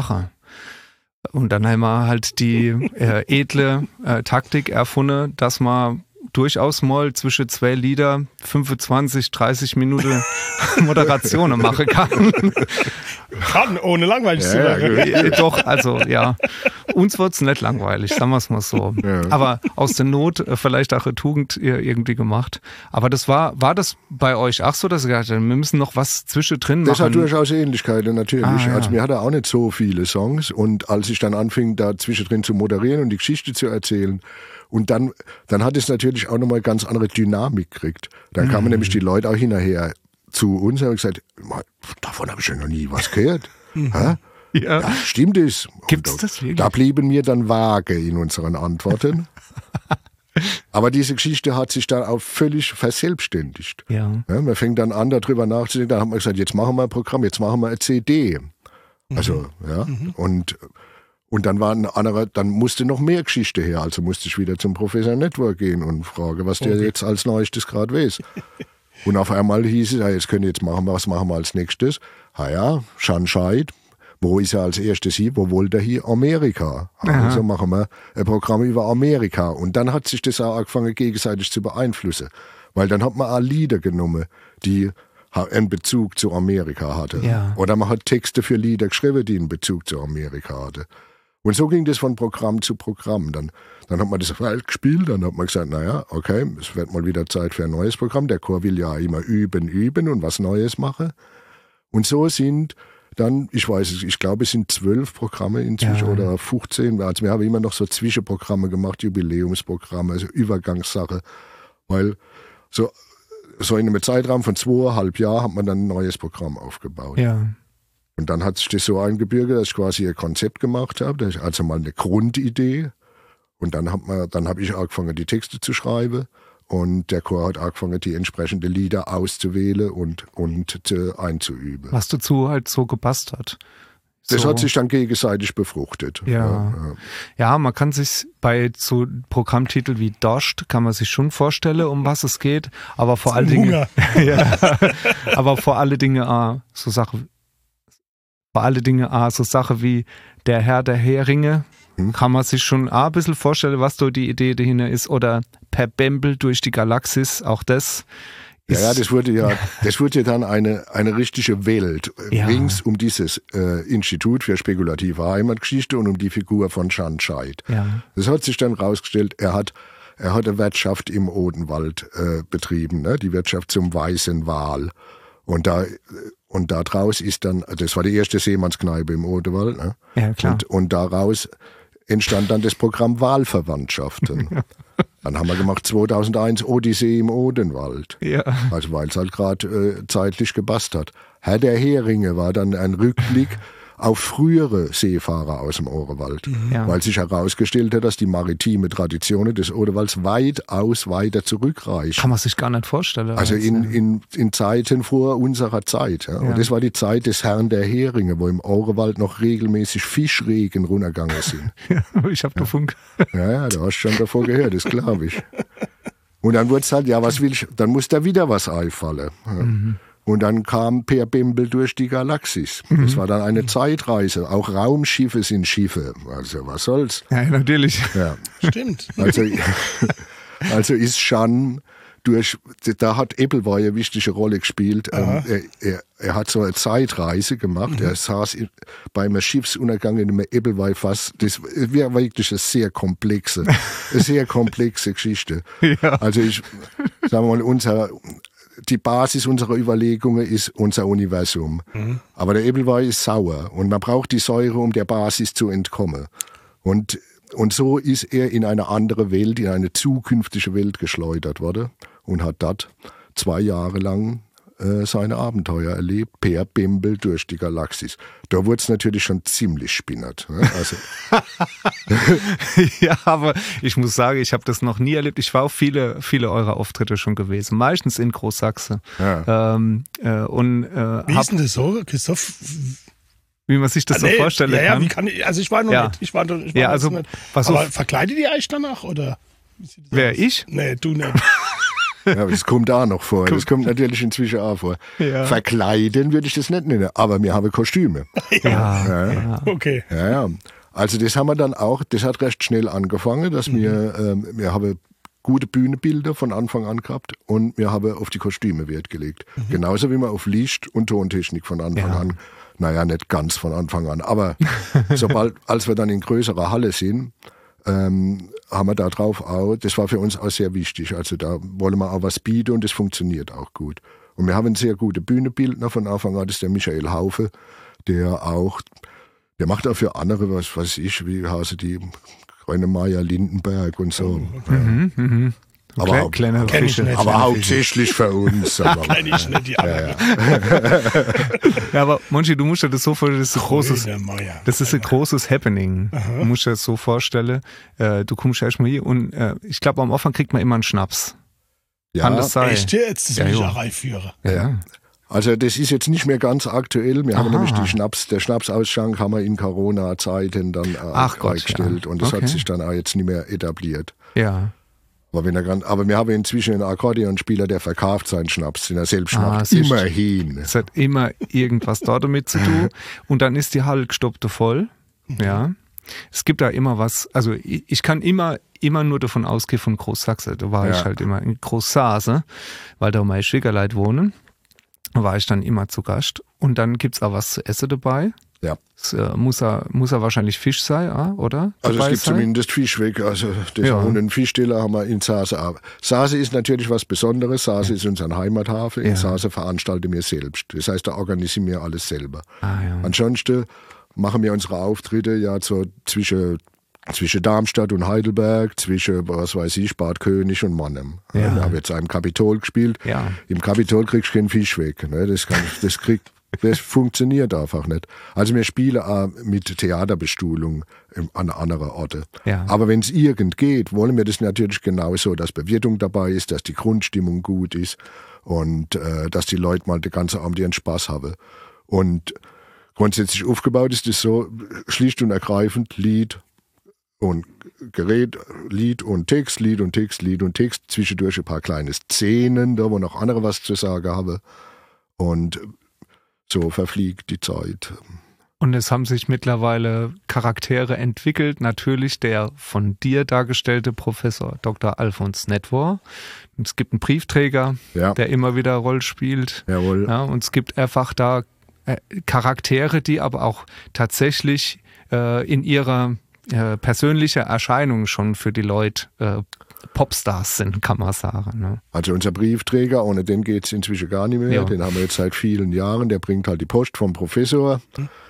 Und dann haben wir halt die edle Taktik erfunden, dass man durchaus mal zwischen 2 Lieder 25, 30 Minuten Moderationen machen kann. Kann, ohne langweilig zu werden. Doch, also ja. Uns wird's nicht langweilig, sagen wir es mal so. Ja. Aber aus der Not vielleicht auch eine Tugend irgendwie gemacht. Aber das war das bei euch auch so, dass ihr gesagt habt, wir müssen noch was zwischendrin machen? Das hat durchaus Ähnlichkeiten, natürlich. Ja. Also mir hatte auch nicht so viele Songs. Und als ich dann anfing, da zwischendrin zu moderieren und die Geschichte zu erzählen, und dann hat es natürlich auch nochmal ganz andere Dynamik gekriegt. Dann kamen nämlich die Leute auch hinterher zu uns und haben gesagt, davon habe ich ja noch nie was gehört. Ja, stimmt es. Gibt's das wirklich? Da blieben mir dann vage in unseren Antworten. Aber diese Geschichte hat sich dann auch völlig verselbstständigt. Ja. Ja, man fängt dann an, darüber nachzudenken. Dann haben wir gesagt, jetzt machen wir ein Programm, jetzt machen wir eine CD. Also, ja. Und dann war ein anderer, dann musste noch mehr Geschichte her. Also musste ich wieder zum Professor Network gehen und fragen, was der jetzt als Neuestes gerade weiß. Und auf einmal hieß es, ja, was machen wir als nächstes? Schanscheid. Wo ist er als erstes hier? Wo wollte er hier? Amerika. Also machen wir ein Programm über Amerika. Und dann hat sich das auch angefangen, gegenseitig zu beeinflussen. Weil dann hat man auch Lieder genommen, die einen Bezug zu Amerika hatten. Ja. Oder man hat Texte für Lieder geschrieben, die einen Bezug zu Amerika hatten. Und so ging das von Programm zu Programm. Dann hat man das Feld gespielt, dann hat man gesagt, naja, okay, es wird mal wieder Zeit für ein neues Programm. Der Chor will ja immer üben und was Neues machen. Und so sind dann, ich glaube, es sind 12 Programme inzwischen oder 15. Also wir haben immer noch so Zwischenprogramme gemacht, Jubiläumsprogramme, also Übergangssache. Weil so in einem Zeitraum von 2,5 Jahren hat man dann ein neues Programm aufgebaut. Ja. Und dann hat sich das so eingebürgert, dass ich quasi ein Konzept gemacht habe, also mal eine Grundidee. Und dann habe ich angefangen, die Texte zu schreiben. Und der Chor hat angefangen, die entsprechenden Lieder auszuwählen und einzuüben. Was dazu halt so gepasst hat. Das hat sich dann gegenseitig befruchtet. Ja, man kann sich bei so Programmtiteln wie Dorscht, kann man sich schon vorstellen, um was es geht. Aber vor allen Dingen, so Sachen wie Der Herr der Heringe, kann man sich schon ein bisschen vorstellen, was da die Idee dahinter ist. Oder Per Bembel durch die Galaxis, auch das. Das wurde ja dann eine richtige Welt rings um dieses Institut für spekulative Heimatgeschichte und um die Figur von Schanscheid. Ja. Das hat sich dann rausgestellt, er hat eine Wirtschaft im Odenwald betrieben, ne? Die Wirtschaft zum Weißen Wal. Und daraus ist dann, das war die erste Seemannskneipe im Odenwald, ne? Ja, klar. Und daraus entstand dann das Programm Wahlverwandtschaften. Dann haben wir gemacht 2001 Odyssee im Odenwald. Ja. Also weil es halt gerade zeitlich gepasst hat. Herr der Heringe war dann ein Rückblick auf frühere Seefahrer aus dem Odenwald. Weil sich herausgestellt hat, dass die maritime Traditionen des Odenwalds weitaus weiter zurückreichen. Kann man sich gar nicht vorstellen. Also in Zeiten vor unserer Zeit. Ja. Und das war die Zeit des Herrn der Heringe, wo im Odenwald noch regelmäßig Fischregen runtergegangen sind. Ich habe davon Ja, du hast schon davor gehört, das glaube ich. Und dann wurde es halt, dann muss da wieder was einfallen. Ja. Und dann kam Per Bembel durch die Galaxis. Das war dann eine Zeitreise. Auch Raumschiffe sind Schiffe. Also was soll's? Ja, natürlich. Ja. Stimmt. Also ist Schan da hat Ebbelwey eine wichtige Rolle gespielt. Er hat so eine Zeitreise gemacht. Er saß beim Schiffsuntergang in einem Ebbelwey-Fass. Das wäre wirklich eine sehr komplexe Geschichte. Ja. Also sagen wir mal, die Basis unserer Überlegungen ist unser Universum. Aber der Ebbelwey ist sauer und man braucht die Säure, um der Basis zu entkommen. Und so ist er in eine andere Welt, in eine zukünftige Welt geschleudert worden und hat dort 2 Jahre lang seine Abenteuer erlebt, Per Bembel durch die Galaxis. Da wurde es natürlich schon ziemlich spinnert. Ne? Also ja, aber ich muss sagen, ich habe das noch nie erlebt. Ich war auf viele eurer Auftritte schon gewesen, meistens in Großsachsen. Ja. Wie ist denn das so, Christoph? Wie man sich das so vorstellen kann. Wie kann ich, also ich war noch nicht. Ich war nicht. Aber verkleidet ihr euch danach, oder? Wer, ich? Nee, du nicht. Ja, das kommt auch noch vor. Das kommt natürlich inzwischen auch vor. Ja. Verkleiden würde ich das nicht nennen, aber wir haben Kostüme. Ja. Okay. Ja. Also das haben wir dann auch, das hat recht schnell angefangen, dass wir haben gute Bühnenbilder von Anfang an gehabt und wir haben auf die Kostüme Wert gelegt. Genauso wie wir auf Licht und Tontechnik von Anfang an. Naja, nicht ganz von Anfang an, aber als wir dann in größerer Halle sind, haben wir da drauf auch, das war für uns auch sehr wichtig, also da wollen wir auch was bieten und das funktioniert auch gut. Und wir haben sehr gute Bühnenbildner von Anfang an, das ist der Michael Haufe, der macht auch für andere, was weiß ich, wie heißen die, Grönemeyer, Lindenberg und so. Aber, Kleine Kenn ich Fische. nicht. aber hauptsächlich für uns. Kenn ich nicht, die anderen. Ja, aber Monchi, du musst dir das so vorstellen, Grönemeyer. das ist ein großes Happening. Du musst dir das so vorstellen. Du kommst erstmal hier und ich glaube, am Anfang kriegt man immer einen Schnaps. Kann das sein? Echt jetzt? Das Ja, will ich jo. ja reinführen. Ja. Also das ist jetzt nicht mehr ganz aktuell. Wir haben Aha. nämlich der Schnapsausschank haben wir in Corona-Zeiten dann Ach Gott, eingestellt ja. und das Okay. hat sich dann auch jetzt nicht mehr etabliert. Ja. Aber wir haben inzwischen einen Akkordeonspieler, der verkauft seinen Schnaps, den er selbst macht. siehst du. Immerhin. Es hat immer irgendwas da damit zu tun. Und dann ist die Halle gestoppt voll. Ja. Es gibt da immer was, also ich kann immer nur davon ausgehen von Großsachse. Da war ich halt immer in Großsase, weil da meine Schwiegerleute wohnen. Da war ich dann immer zu Gast. Und dann gibt's auch was zu essen dabei. Ja. Es muss er wahrscheinlich Fisch sein, oder? Also es Dabei gibt sein? zumindest Fischweg. Also das und einen Fischsteller haben wir in Sase auch. Sase ist natürlich was Besonderes. Sase ist unser Heimathafen. In Sase veranstalten wir selbst. Das heißt, da organisieren wir alles selber. Ja. Ansonsten machen wir unsere Auftritte ja so zwischen Darmstadt und Heidelberg, zwischen, was weiß ich, Bad König und Mannheim. Ja. Wir haben jetzt im Kapitol gespielt. Ja. Im Kapitol kriegst du keinen Fisch weg. Ne? Das funktioniert einfach nicht. Also wir spielen auch mit Theaterbestuhlung an anderen Orten. Ja. Aber wenn es irgend geht, wollen wir das natürlich genauso, dass Bewirtung dabei ist, dass die Grundstimmung gut ist und dass die Leute mal den ganzen Abend ihren Spaß haben. Und grundsätzlich aufgebaut ist es so, schlicht und ergreifend Lied und Gerät, Lied und Text, Lied und Text, Lied und Text, zwischendurch ein paar kleine Szenen, da wo noch andere was zu sagen haben. Und so verfliegt die Zeit. Und es haben sich mittlerweile Charaktere entwickelt. Natürlich der von dir dargestellte Professor Dr. Alfons Netwar. Es gibt einen Briefträger, der immer wieder Rolle spielt. Jawohl. Ja, und es gibt einfach da Charaktere, die aber auch tatsächlich in ihrer persönlichen Erscheinung schon für die Leute Popstars sind, kann man sagen. Ne? Also unser Briefträger, ohne den geht es inzwischen gar nicht mehr. Ja. Den haben wir jetzt seit vielen Jahren. Der bringt halt die Post vom Professor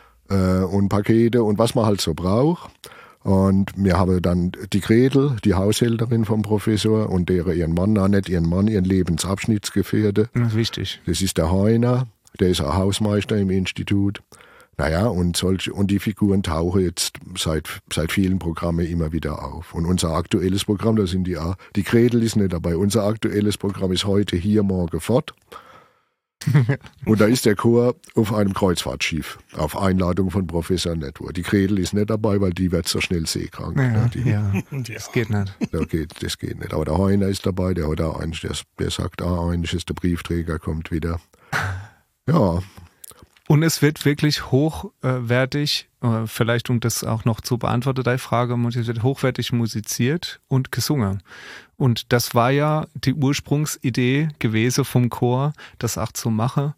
und Pakete und was man halt so braucht. Und wir haben dann die Gretel, die Haushälterin vom Professor und ihren Mann, ihren Lebensabschnittsgefährte. Das ist wichtig. Das ist der Heuner, der ist auch Hausmeister im Institut. Naja, und die Figuren tauchen jetzt seit vielen Programmen immer wieder auf. Und unser aktuelles Programm, da sind die Gretel ist nicht dabei. Unser aktuelles Programm ist heute hier, morgen fort. Und da ist der Chor auf einem Kreuzfahrtschiff, auf Einladung von Professor Netwar. Die Gretel ist nicht dabei, weil die wird so schnell seekrank. Das geht nicht. Das geht nicht. Aber der Heuner ist dabei, der hat auch eigentlich, der sagt auch eigentlich, der Briefträger kommt wieder. Ja. Und es wird wirklich hochwertig, vielleicht um das auch noch zu beantworten, deine Frage, es wird hochwertig musiziert und gesungen. Und das war ja die Ursprungsidee gewesen vom Chor, das auch zu machen.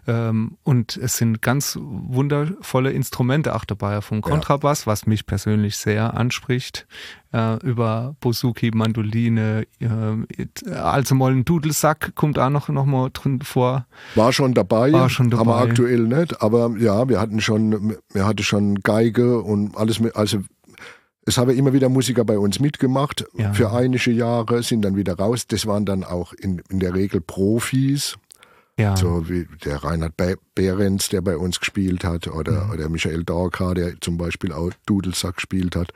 Und es sind ganz wundervolle Instrumente auch dabei, vom Kontrabass, was mich persönlich sehr anspricht, über Bouzouki, Mandoline, also mal ein Dudelsack kommt auch noch mal drin vor. War schon dabei, aber aktuell nicht. Aber ja, wir hatten schon Geige und alles mit, also es haben immer wieder Musiker bei uns mitgemacht, für einige Jahre, sind dann wieder raus. Das waren dann auch in der Regel Profis, so wie der Reinhard Behrens, der bei uns gespielt hat, oder Michael Dorka, der zum Beispiel auch Dudelsack gespielt hat.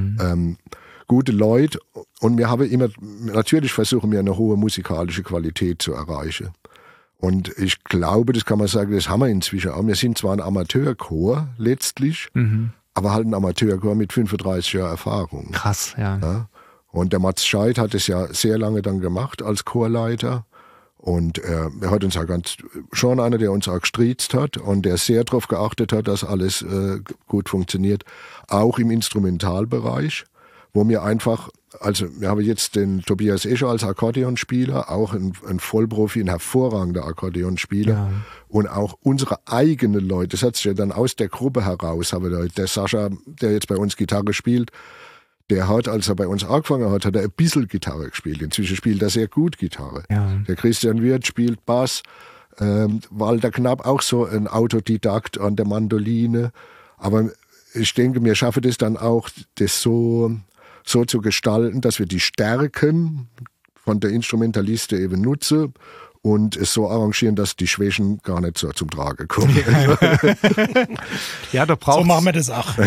Gute Leute, und natürlich versuchen wir eine hohe musikalische Qualität zu erreichen. Und ich glaube, das kann man sagen, das haben wir inzwischen auch. Wir sind zwar ein Amateurchor letztlich, aber halt ein Amateurchor mit 35 Jahren Erfahrung. Krass, ja. Und der Mats Scheid hat es ja sehr lange dann gemacht als Chorleiter. Und er hat uns ja schon einer, der uns auch gestriezt hat und der sehr darauf geachtet hat, dass alles gut funktioniert. Auch im Instrumentalbereich, wo wir einfach, also wir haben jetzt den Tobias Escher als Akkordeonspieler, auch ein Vollprofi, ein hervorragender Akkordeonspieler. Ja. Und auch unsere eigenen Leute, das hat sich ja dann aus der Gruppe heraus, aber der Sascha, der jetzt bei uns Gitarre spielt, der hat, als er bei uns angefangen hat er ein bisschen Gitarre gespielt. Inzwischen spielt er sehr gut Gitarre. Ja. Der Christian Wirth spielt Bass. Walter Knapp auch so ein Autodidakt an der Mandoline. Aber ich denke, wir schaffen das dann auch, das so zu gestalten, dass wir die Stärken von der Instrumentaliste eben nutzen und es so arrangieren, dass die Schwächen gar nicht so zum Tragen kommen. Ja, da braucht's. So machen wir das auch.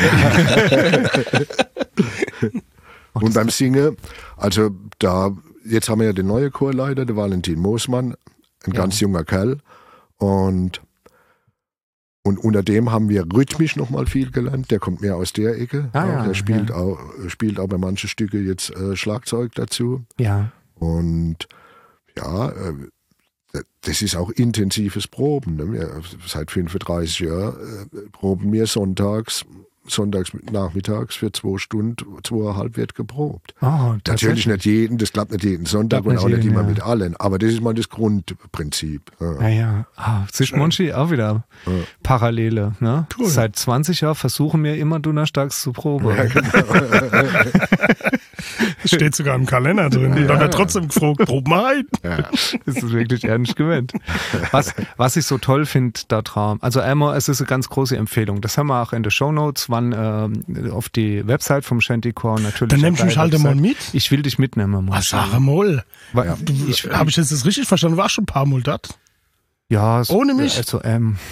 Und beim Singen, also jetzt haben wir ja den neuen Chorleiter, der Valentin Moosmann, ein ganz junger Kerl. Und unter dem haben wir rhythmisch nochmal viel gelernt. Der kommt mehr aus der Ecke. Der spielt auch bei manchen Stücken jetzt Schlagzeug dazu. Ja. Und ja, das ist auch intensives Proben. Ne? Wir, seit 35 Jahren proben wir sonntags nachmittags für 2 Stunden, 2,5 wird geprobt. Oh, natürlich nicht jeden, das klappt nicht jeden Sonntag und auch nicht immer mit allen, aber das ist mal das Grundprinzip. Ja. Sich Monchi auch wieder Parallele. Ne? Cool. Seit 20 Jahren versuchen wir immer donnerstags zu proben. Ja, genau. Steht sogar im Kalender drin. Und dann hat er trotzdem gefragt, prob mal ein. Ja. Das ist wirklich ernst gemeint. Was ich so toll finde da dran, also einmal, es ist eine ganz große Empfehlung. Das haben wir auch in den Shownotes, wann auf die Website vom Shantycore natürlich. Dann nimmst du mich halt mal mit. Ich will dich mitnehmen. Ach, sag mal. Habe ich jetzt das richtig verstanden? War schon ein paar Mal dort? Ja, ohne mich? Also,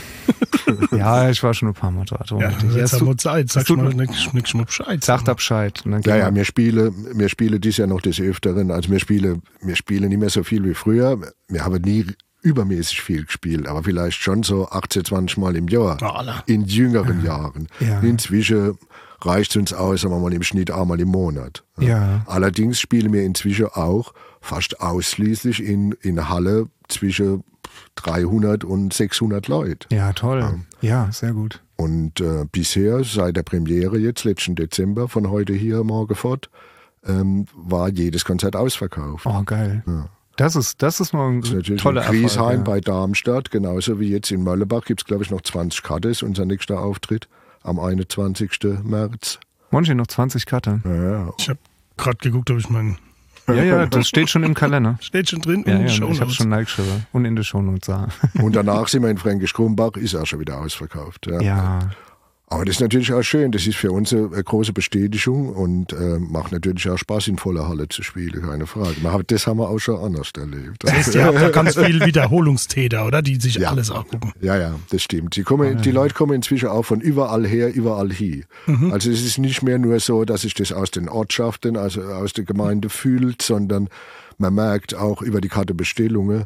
ja, ich war schon ein paar Mal dort. Ja, jetzt haben wir Zeit. Sag mal nichts mal Bescheid. Sag da Bescheid. Ja, wir spielen dies Jahr noch des Öfteren. Also wir spielen nicht mehr so viel wie früher. Wir haben nie übermäßig viel gespielt, aber vielleicht schon so 18, 20 Mal im Jahr. In jüngeren Jahren. Ja. Inzwischen reicht es uns aus, sagen wir mal im Schnitt einmal im Monat. Ja. Allerdings spielen wir inzwischen auch fast ausschließlich in Halle zwischen 300 und 600 Leute. Ja, toll. Ja, sehr gut. Und bisher, seit der Premiere jetzt, letzten Dezember, von heute hier, morgen fort, war jedes Konzert ausverkauft. Oh, geil. Ja. Das ist mal ein toller Erfolg. In Griesheim bei Darmstadt, genauso wie jetzt in Möllebach, gibt es, glaube ich, noch 20 Karten, unser nächster Auftritt am 21. März. Manche noch 20 Karten. Ja. Ich habe gerade geguckt, ob ich meinen... Ja, das steht schon im Kalender. Steht schon drin in den Shownotes. Ich habe schon reingeschrieben und in den Shownotes. Und danach sind wir in Fränkisch Krumbach, ist auch schon wieder ausverkauft. Ja. Aber das ist natürlich auch schön, das ist für uns eine große Bestätigung und macht natürlich auch Spaß, in voller Halle zu spielen, keine Frage. Das haben wir auch schon anders erlebt. Das heißt, ihr habt da ganz viele Wiederholungstäter, oder? Die sich alles angucken. Ja, das stimmt. Die Leute kommen inzwischen auch von überall her, überall hin. Mhm. Also es ist nicht mehr nur so, dass sich das aus den Ortschaften, also aus der Gemeinde fühlt, sondern man merkt auch über die Kartenbestellungen,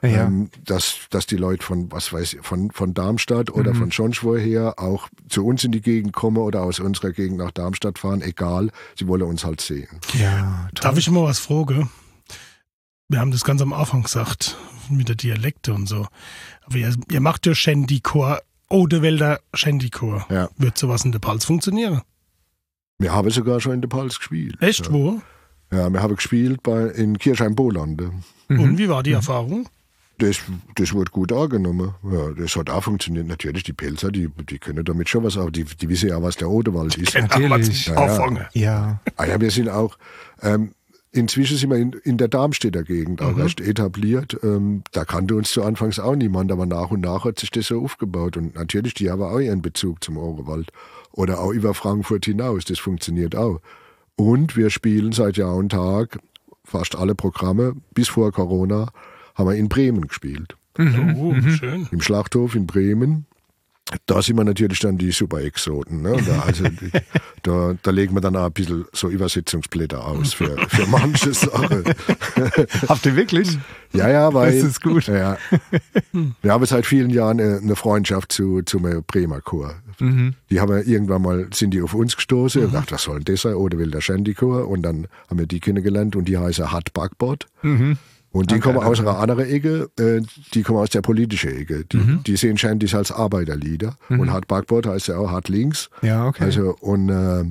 dass die Leute von Darmstadt oder von sonst woher auch zu uns in die Gegend kommen oder aus unserer Gegend nach Darmstadt fahren, egal, sie wollen uns halt sehen. Ja, toll. Darf ich mal was fragen? Wir haben das ganz am Anfang gesagt, mit der Dialekte und so. Aber ihr macht ja Shantycore, Odewälder Shantycore. Ja. Wird sowas in der Pals funktionieren? Wir haben sogar schon in der Pals gespielt. Echt, wo? Ja, wir haben gespielt in Kirchheim-Bolande. Und wie war die Erfahrung? Das wurde gut angenommen. Ja, das hat auch funktioniert. Natürlich, die Pelzer, die können damit schon was, aber die wissen ja, was der Odewald ist. Natürlich. Ja. Wir sind auch, inzwischen sind wir in der Darmstädter Gegend auch recht etabliert. Da kannte uns zu Anfangs auch niemand, aber nach und nach hat sich das so aufgebaut. Und natürlich, die haben auch ihren Bezug zum Odewald. Oder auch über Frankfurt hinaus, das funktioniert auch. Und wir spielen seit Jahr und Tag fast alle Programme, bis vor Corona, haben wir in Bremen gespielt. Schön. Im Schlachthof in Bremen. Da sind wir natürlich dann die Super-Exoten. Ne? Da legen wir dann auch ein bisschen so Übersetzungsblätter aus für manche Sachen. Habt ihr wirklich? Ja, weil. Das ist gut. Ja, wir haben seit vielen Jahren eine Freundschaft zum Bremer Chor. Mhm. Die haben sind die auf uns gestoßen und dachten, was soll denn das sein? Odewilder Shandychor. Und dann haben wir die kennengelernt und die heißen Hard Backbord. Mhm. Und die kommen aus einer anderen Ecke, die kommen aus der politischen Ecke. Die sehen Shanties als Arbeiterlieder. Und Hard Backbord heißt ja auch Hard Links. Ja, okay. Also, und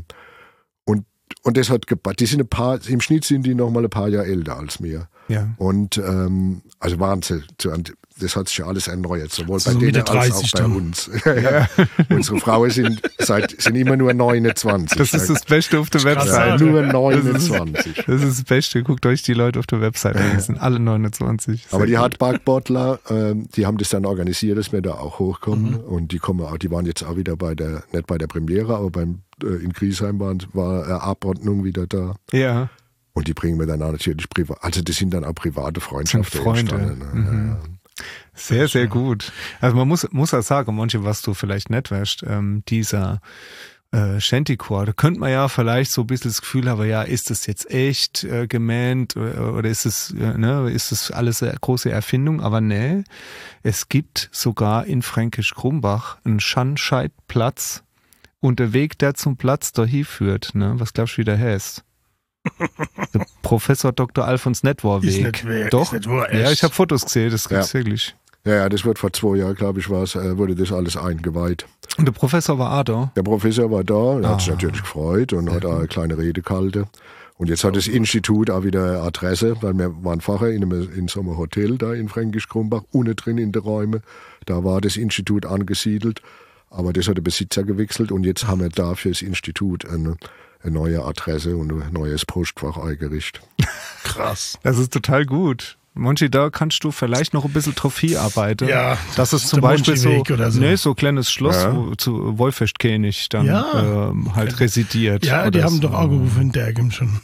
das hat die sind im Schnitt sind die noch mal ein paar Jahre älter als mir. Ja. Und also Wahnsinn. Das hat sich ja alles erneuert, sowohl bei denen als auch bei uns. Ja. Unsere Frauen sind immer nur 29. Das ist das Beste auf der Website. Nur 29. Das ist das Beste. Guckt euch die Leute auf der Website an. Die sind alle 29. Aber die Hardbackbottler, die haben das dann organisiert, dass wir da auch hochkommen. Mhm. Und die waren jetzt auch wieder nicht bei der Premiere, aber in Griesheim war Abordnung wieder da. Ja. Und die bringen wir dann auch natürlich privat. Also das sind dann auch private Freundschaften. Freunde. Mhm. Ja. Sehr, sehr gut. Also man muss auch sagen, manche, was du vielleicht nicht weißt, dieser Shantychor, da könnte man ja vielleicht so ein bisschen das Gefühl haben, ja, ist das jetzt echt gemeint oder ist es alles eine große Erfindung? Aber nee, es gibt sogar in Fränkisch-Krumbach einen Schanscheidplatz und der Weg, der zum Platz dahin führt, ne? Was glaubst du, wie der heißt? Der Professor Dr. Alfons Netwar-Weg. Doch? Ja, ich habe Fotos gesehen, das gibt's wirklich. Ja, das wird vor 2 Jahren, glaube ich, wurde das alles eingeweiht. Und der Professor war auch da? Der Professor war da, der hat sich natürlich gefreut und hat auch eine kleine Rede gehalten. Und jetzt hat das Institut auch wieder eine Adresse, weil wir waren vorher in so einem Hotel da in Fränkisch-Krumbach, unten drin in den Räumen. Da war das Institut angesiedelt, aber das hat der Besitzer gewechselt und jetzt haben wir da für das Institut eine neue Adresse und ein neues Postfach eingerichtet. Krass. Das ist total gut. Monchi, da kannst du vielleicht noch ein bisschen Trophäe arbeiten. Ja, das ist zum Beispiel so ein kleines Schloss, wo zu Wolfechtkönig dann halt residiert. Ja, die haben doch auch gerufen in Dergem schon.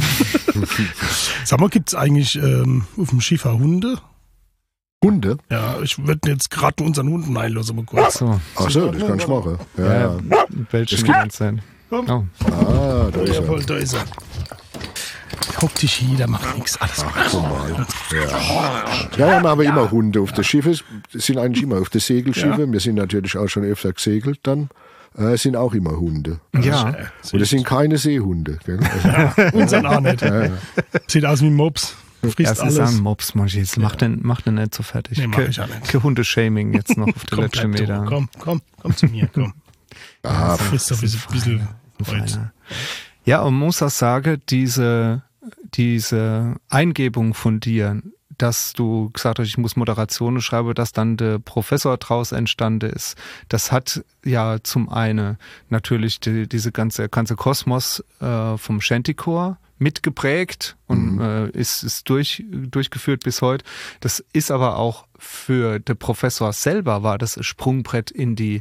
Sag mal, gibt's eigentlich auf dem Schiffer Hunde? Hunde? Ja, ich würde jetzt gerade unseren Hunden einlösen, mal kurz. Ach so, das kann ich machen. Ja. Welchen kann es sein? Komm. Oh. Ah, da ist er. Hock dich hier, der macht nichts. Alles gut. Ja, wir haben immer Hunde auf den Schiffen. Sind eigentlich immer auf den Segelschiffen. Ja. Wir sind natürlich auch schon öfter gesegelt dann. Sind auch immer Hunde. Ja. Und das sind keine Seehunde. Ja, unseren auch nicht. Ja. Sieht aus wie ein Mops. Das ist ein Mops, Monchi. Das macht den nicht so fertig. Nee, mach ich auch nicht. Kein Hundeshaming jetzt noch auf der letzten Meter. Komm zu mir, komm. Frisst doch ein bisschen Holz. Ja, und man muss auch sagen, diese Eingebung von dir, dass du gesagt hast, ich muss Moderationen schreiben, dass dann der Professor draus entstanden ist, das hat ja zum einen natürlich diese ganze Kosmos vom Shantychor mitgeprägt und ist durchgeführt bis heute. Das ist aber auch für den Professor selber war das ein Sprungbrett in die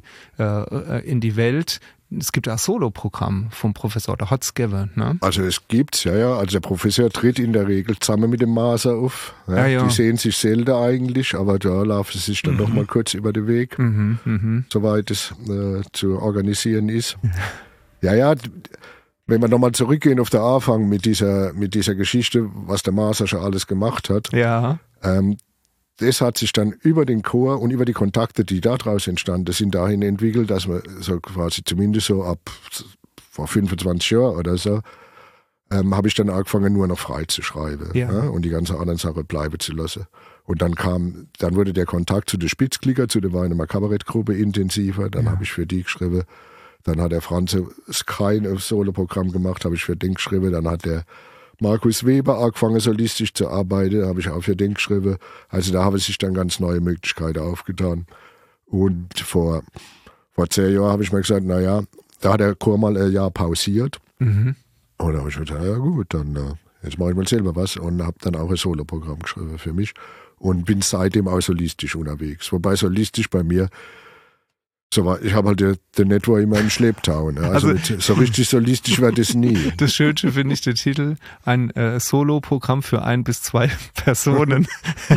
Welt. Es gibt ja ein Solo-Programm vom Professor, der hat's gegeben, ne? Also es gibt's, ja. Also der Professor tritt in der Regel zusammen mit dem Maser auf. Ja. Ja. Die sehen sich selten eigentlich, aber da laufen sie sich dann noch mal kurz über den Weg, soweit es zu organisieren ist. Ja. Wenn wir nochmal zurückgehen auf den Anfang mit dieser Geschichte, was der Maser schon alles gemacht hat. Ja. Das hat sich dann über den Chor und über die Kontakte, die daraus entstanden sind, dahin entwickelt, dass man so quasi zumindest so ab vor 25 Jahren oder so, habe ich dann angefangen, nur noch frei zu schreiben und die ganzen anderen Sachen bleiben zu lassen. Und dann wurde der Kontakt zu den Spitzklicker, zu der Weinemer Kabarettgruppe intensiver. Dann habe ich für die geschrieben. Dann hat der Franz kein Solo-Programm gemacht, habe ich für den geschrieben. Dann hat der Markus Weber angefangen, solistisch zu arbeiten, habe ich auch für den geschrieben. Also da haben sich dann ganz neue Möglichkeiten aufgetan. Und vor 10 Jahren habe ich mir gesagt, naja, da hat der Chor mal ein Jahr pausiert. Und da habe ich gesagt, ja gut, dann jetzt mache ich mal selber was und habe dann auch ein Solo-Programm geschrieben für mich und bin seitdem auch solistisch unterwegs. Wobei solistisch bei mir ich habe halt den Network immer im Schlepptau. Ne? Also so richtig solistisch war das nie. Das Schönste finde ich der Titel, ein Solo-Programm für 1 bis 2 Personen.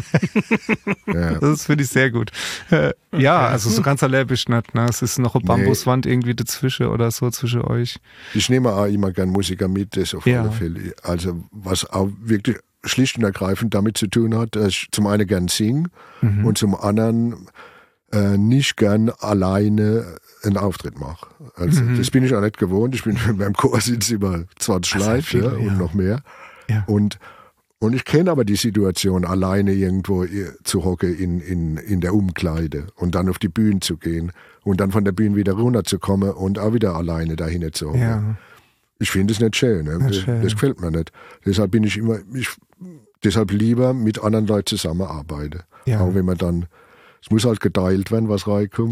Ja. Das finde ich sehr gut. Ja, also so ganz erlebisch nicht. Ne? Es ist noch eine Bambuswand irgendwie dazwischen oder so zwischen euch. Ich nehme auch immer gern Musiker mit, das auf alle Fälle. Also was auch wirklich schlicht und ergreifend damit zu tun hat, dass ich zum einen gern singe und zum anderen nicht gern alleine einen Auftritt mache. Also das bin ich auch nicht gewohnt. Ich bin beim Chorsitz über 20 Leute und noch mehr. Ja. Und ich kenne aber die Situation, alleine irgendwo zu hocken in der Umkleide und dann auf die Bühne zu gehen und dann von der Bühne wieder runterzukommen und auch wieder alleine dahin zu hocken. Ja. Ich finde es nicht schön. Ne? Das gefällt mir nicht. Deshalb bin ich deshalb lieber mit anderen Leuten zusammenarbeite. Ja. Auch wenn man dann, es muss halt geteilt werden, was reinkommt.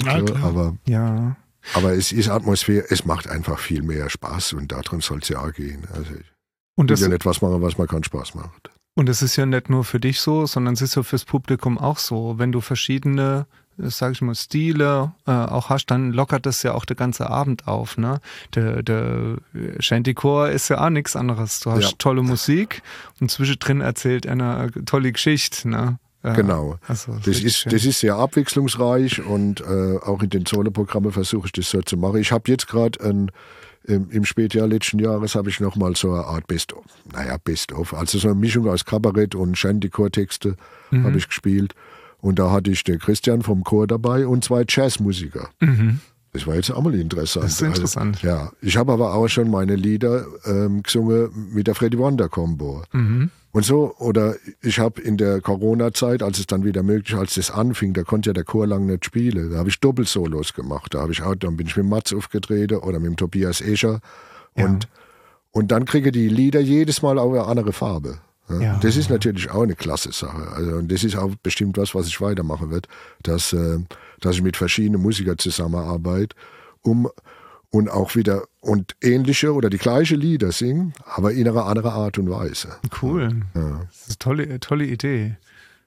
Aber es ist Atmosphäre, es macht einfach viel mehr Spaß und darum soll es ja auch gehen. Also ich will ja nicht was machen, was mir keinen Spaß macht. Und es ist ja nicht nur für dich so, sondern es ist ja fürs Publikum auch so. Wenn du verschiedene, sag ich mal, Stile auch hast, dann lockert das ja auch der ganze Abend auf. Ne? Der Shantychor ist ja auch nichts anderes. Du hast tolle Musik und zwischendrin erzählt einer eine tolle Geschichte. Ne? Genau. Also, das ist sehr abwechslungsreich und auch in den Solo-Programmen versuche ich das so zu machen. Ich habe jetzt gerade im Spätjahr letzten Jahres habe ich nochmal so eine Art Best-of. Also so eine Mischung aus Kabarett und Shantychor-Texte habe ich gespielt. Und da hatte ich den Christian vom Chor dabei und 2 Jazzmusiker. Das war jetzt auch mal interessant. Das ist interessant. Also, ja, ich habe aber auch schon meine Lieder gesungen mit der Freddie Wonder Combo. Und so, oder ich habe in der Corona-Zeit, als es dann wieder möglich, als das anfing, da konnte ja der Chor lang nicht spielen, da habe ich Doppelsolos gemacht. Dann bin ich mit Mats aufgetreten oder mit dem Tobias Escher. Und dann kriege die Lieder jedes Mal auch eine andere Farbe. Ja. Das ist natürlich auch eine klasse Sache. Also, und das ist auch bestimmt was ich weitermachen werde, dass ich mit verschiedenen Musikern zusammenarbeite, und auch wieder ähnliche oder die gleiche Lieder singen, aber in einer anderen Art und Weise. Cool. Ja. Das ist eine tolle Idee.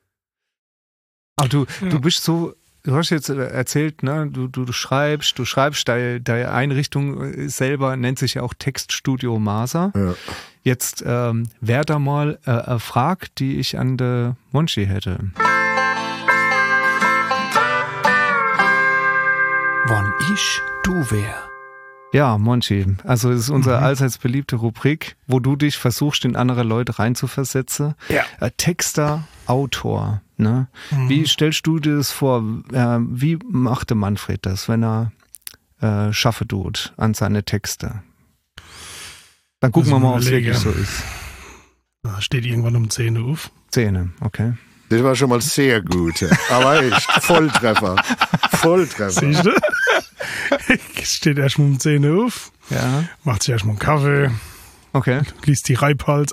Aber du bist so, du hast jetzt erzählt, ne, du schreibst, deine Einrichtung selber nennt sich ja auch Textstudio Maser. Ja. Jetzt wäre da mal eine Frage, die ich an der Monchi hätte. Wann ich du wär? Ja, Monchi, also es ist unsere allseits beliebte Rubrik, wo du dich versuchst, in andere Leute reinzuversetzen. Ja. Texter, Autor, ne? Wie stellst du dir das vor? Wie machte Manfred das, wenn er Schaffe tut an seine Texte? Dann gucken wir mal, ob es wirklich so ist. Da steht irgendwann um 10 Uhr auf. 10, okay. Das war schon mal sehr gut. Aber echt, Volltreffer. Siehst du? Steht erst mal um 10 Uhr auf. Ja. Macht sich erst mal einen Kaffee. Okay. Liest die Reibhals.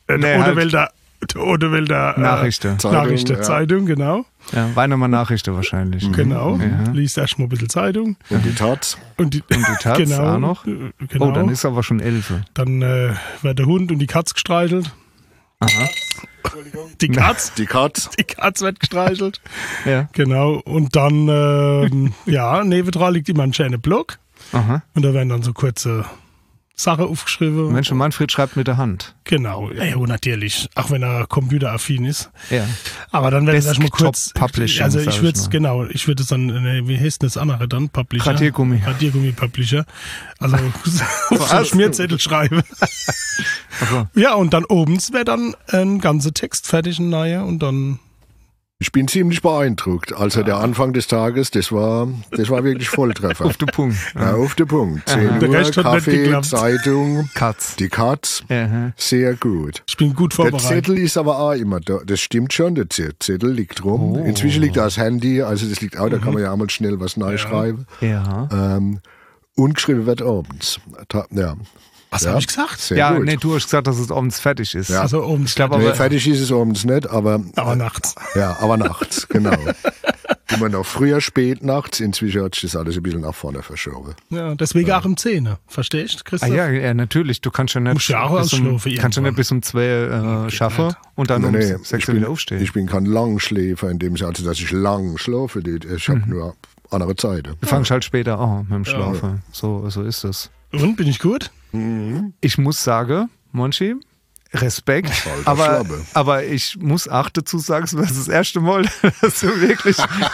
Odewälder Zeitung, genau. Ja, Weinermann Nachrichten wahrscheinlich. Genau. Ja. Liest erst mal ein bisschen Zeitung. Und die Taz. Und die Taz genau, auch noch. Genau. Oh, dann ist aber schon 11. Dann wird der Hund und die Katz gestreichelt. Aha. Die Katz wird gestreichelt. Ja. Genau. Und dann, nebendran liegt immer ein schöner Block. Aha. Und da werden dann so kurze Sachen aufgeschrieben. Mensch, Manfred schreibt mit der Hand. Genau. Ja, natürlich. Auch wenn er computeraffin ist. Ja. Aber dann werden wir erstmal kurz. Publishing. Also ich würde es dann, wie heißt das andere dann? Publisher. Radiergummi Publisher. Also so Schmierzettel schreiben. Also. Ja, und dann obens wäre dann ein ganzer Text fertig, ein neuer, und dann. Ich bin ziemlich beeindruckt. Also der Anfang des Tages, das war wirklich Volltreffer. Auf den Punkt. Ja, auf den Punkt. 10 Uhr, Kaffee, Zeitung, die Katz. Sehr gut. Ich bin gut vorbereitet. Der Zettel ist aber auch immer da. Das stimmt schon, der Zettel liegt rum. Oh. Inzwischen liegt da das Handy, also das liegt auch, da kann man ja auch mal schnell was neu schreiben. Ja. Und geschrieben wird abends. Ja. Was habe ich gesagt? Sehr gut. Nee, du hast gesagt, dass es abends fertig ist. Ja. Also abends. Ich glaube, aber fertig ist es abends nicht, aber nachts. Ja, aber nachts, genau. Immer noch früher, spät nachts. Inzwischen hat sich das alles ein bisschen nach vorne verschoben. Ja, deswegen auch um 10. Verstehst du, Christoph? Ja, natürlich. Du kannst ja nicht, bis um 2 schaffen und dann um 6 wieder aufstehen. Ich bin kein Langschläfer in dem Sinne, also dass ich lang schlafe. Ich habe nur andere Zeiten. Du fangst halt später an mit dem Schlafen. So ist es. Und, bin ich gut? Ich muss sagen, Monchi, Respekt, aber ich muss auch dazu sagen, das ist das erste Mal, dass du wirklich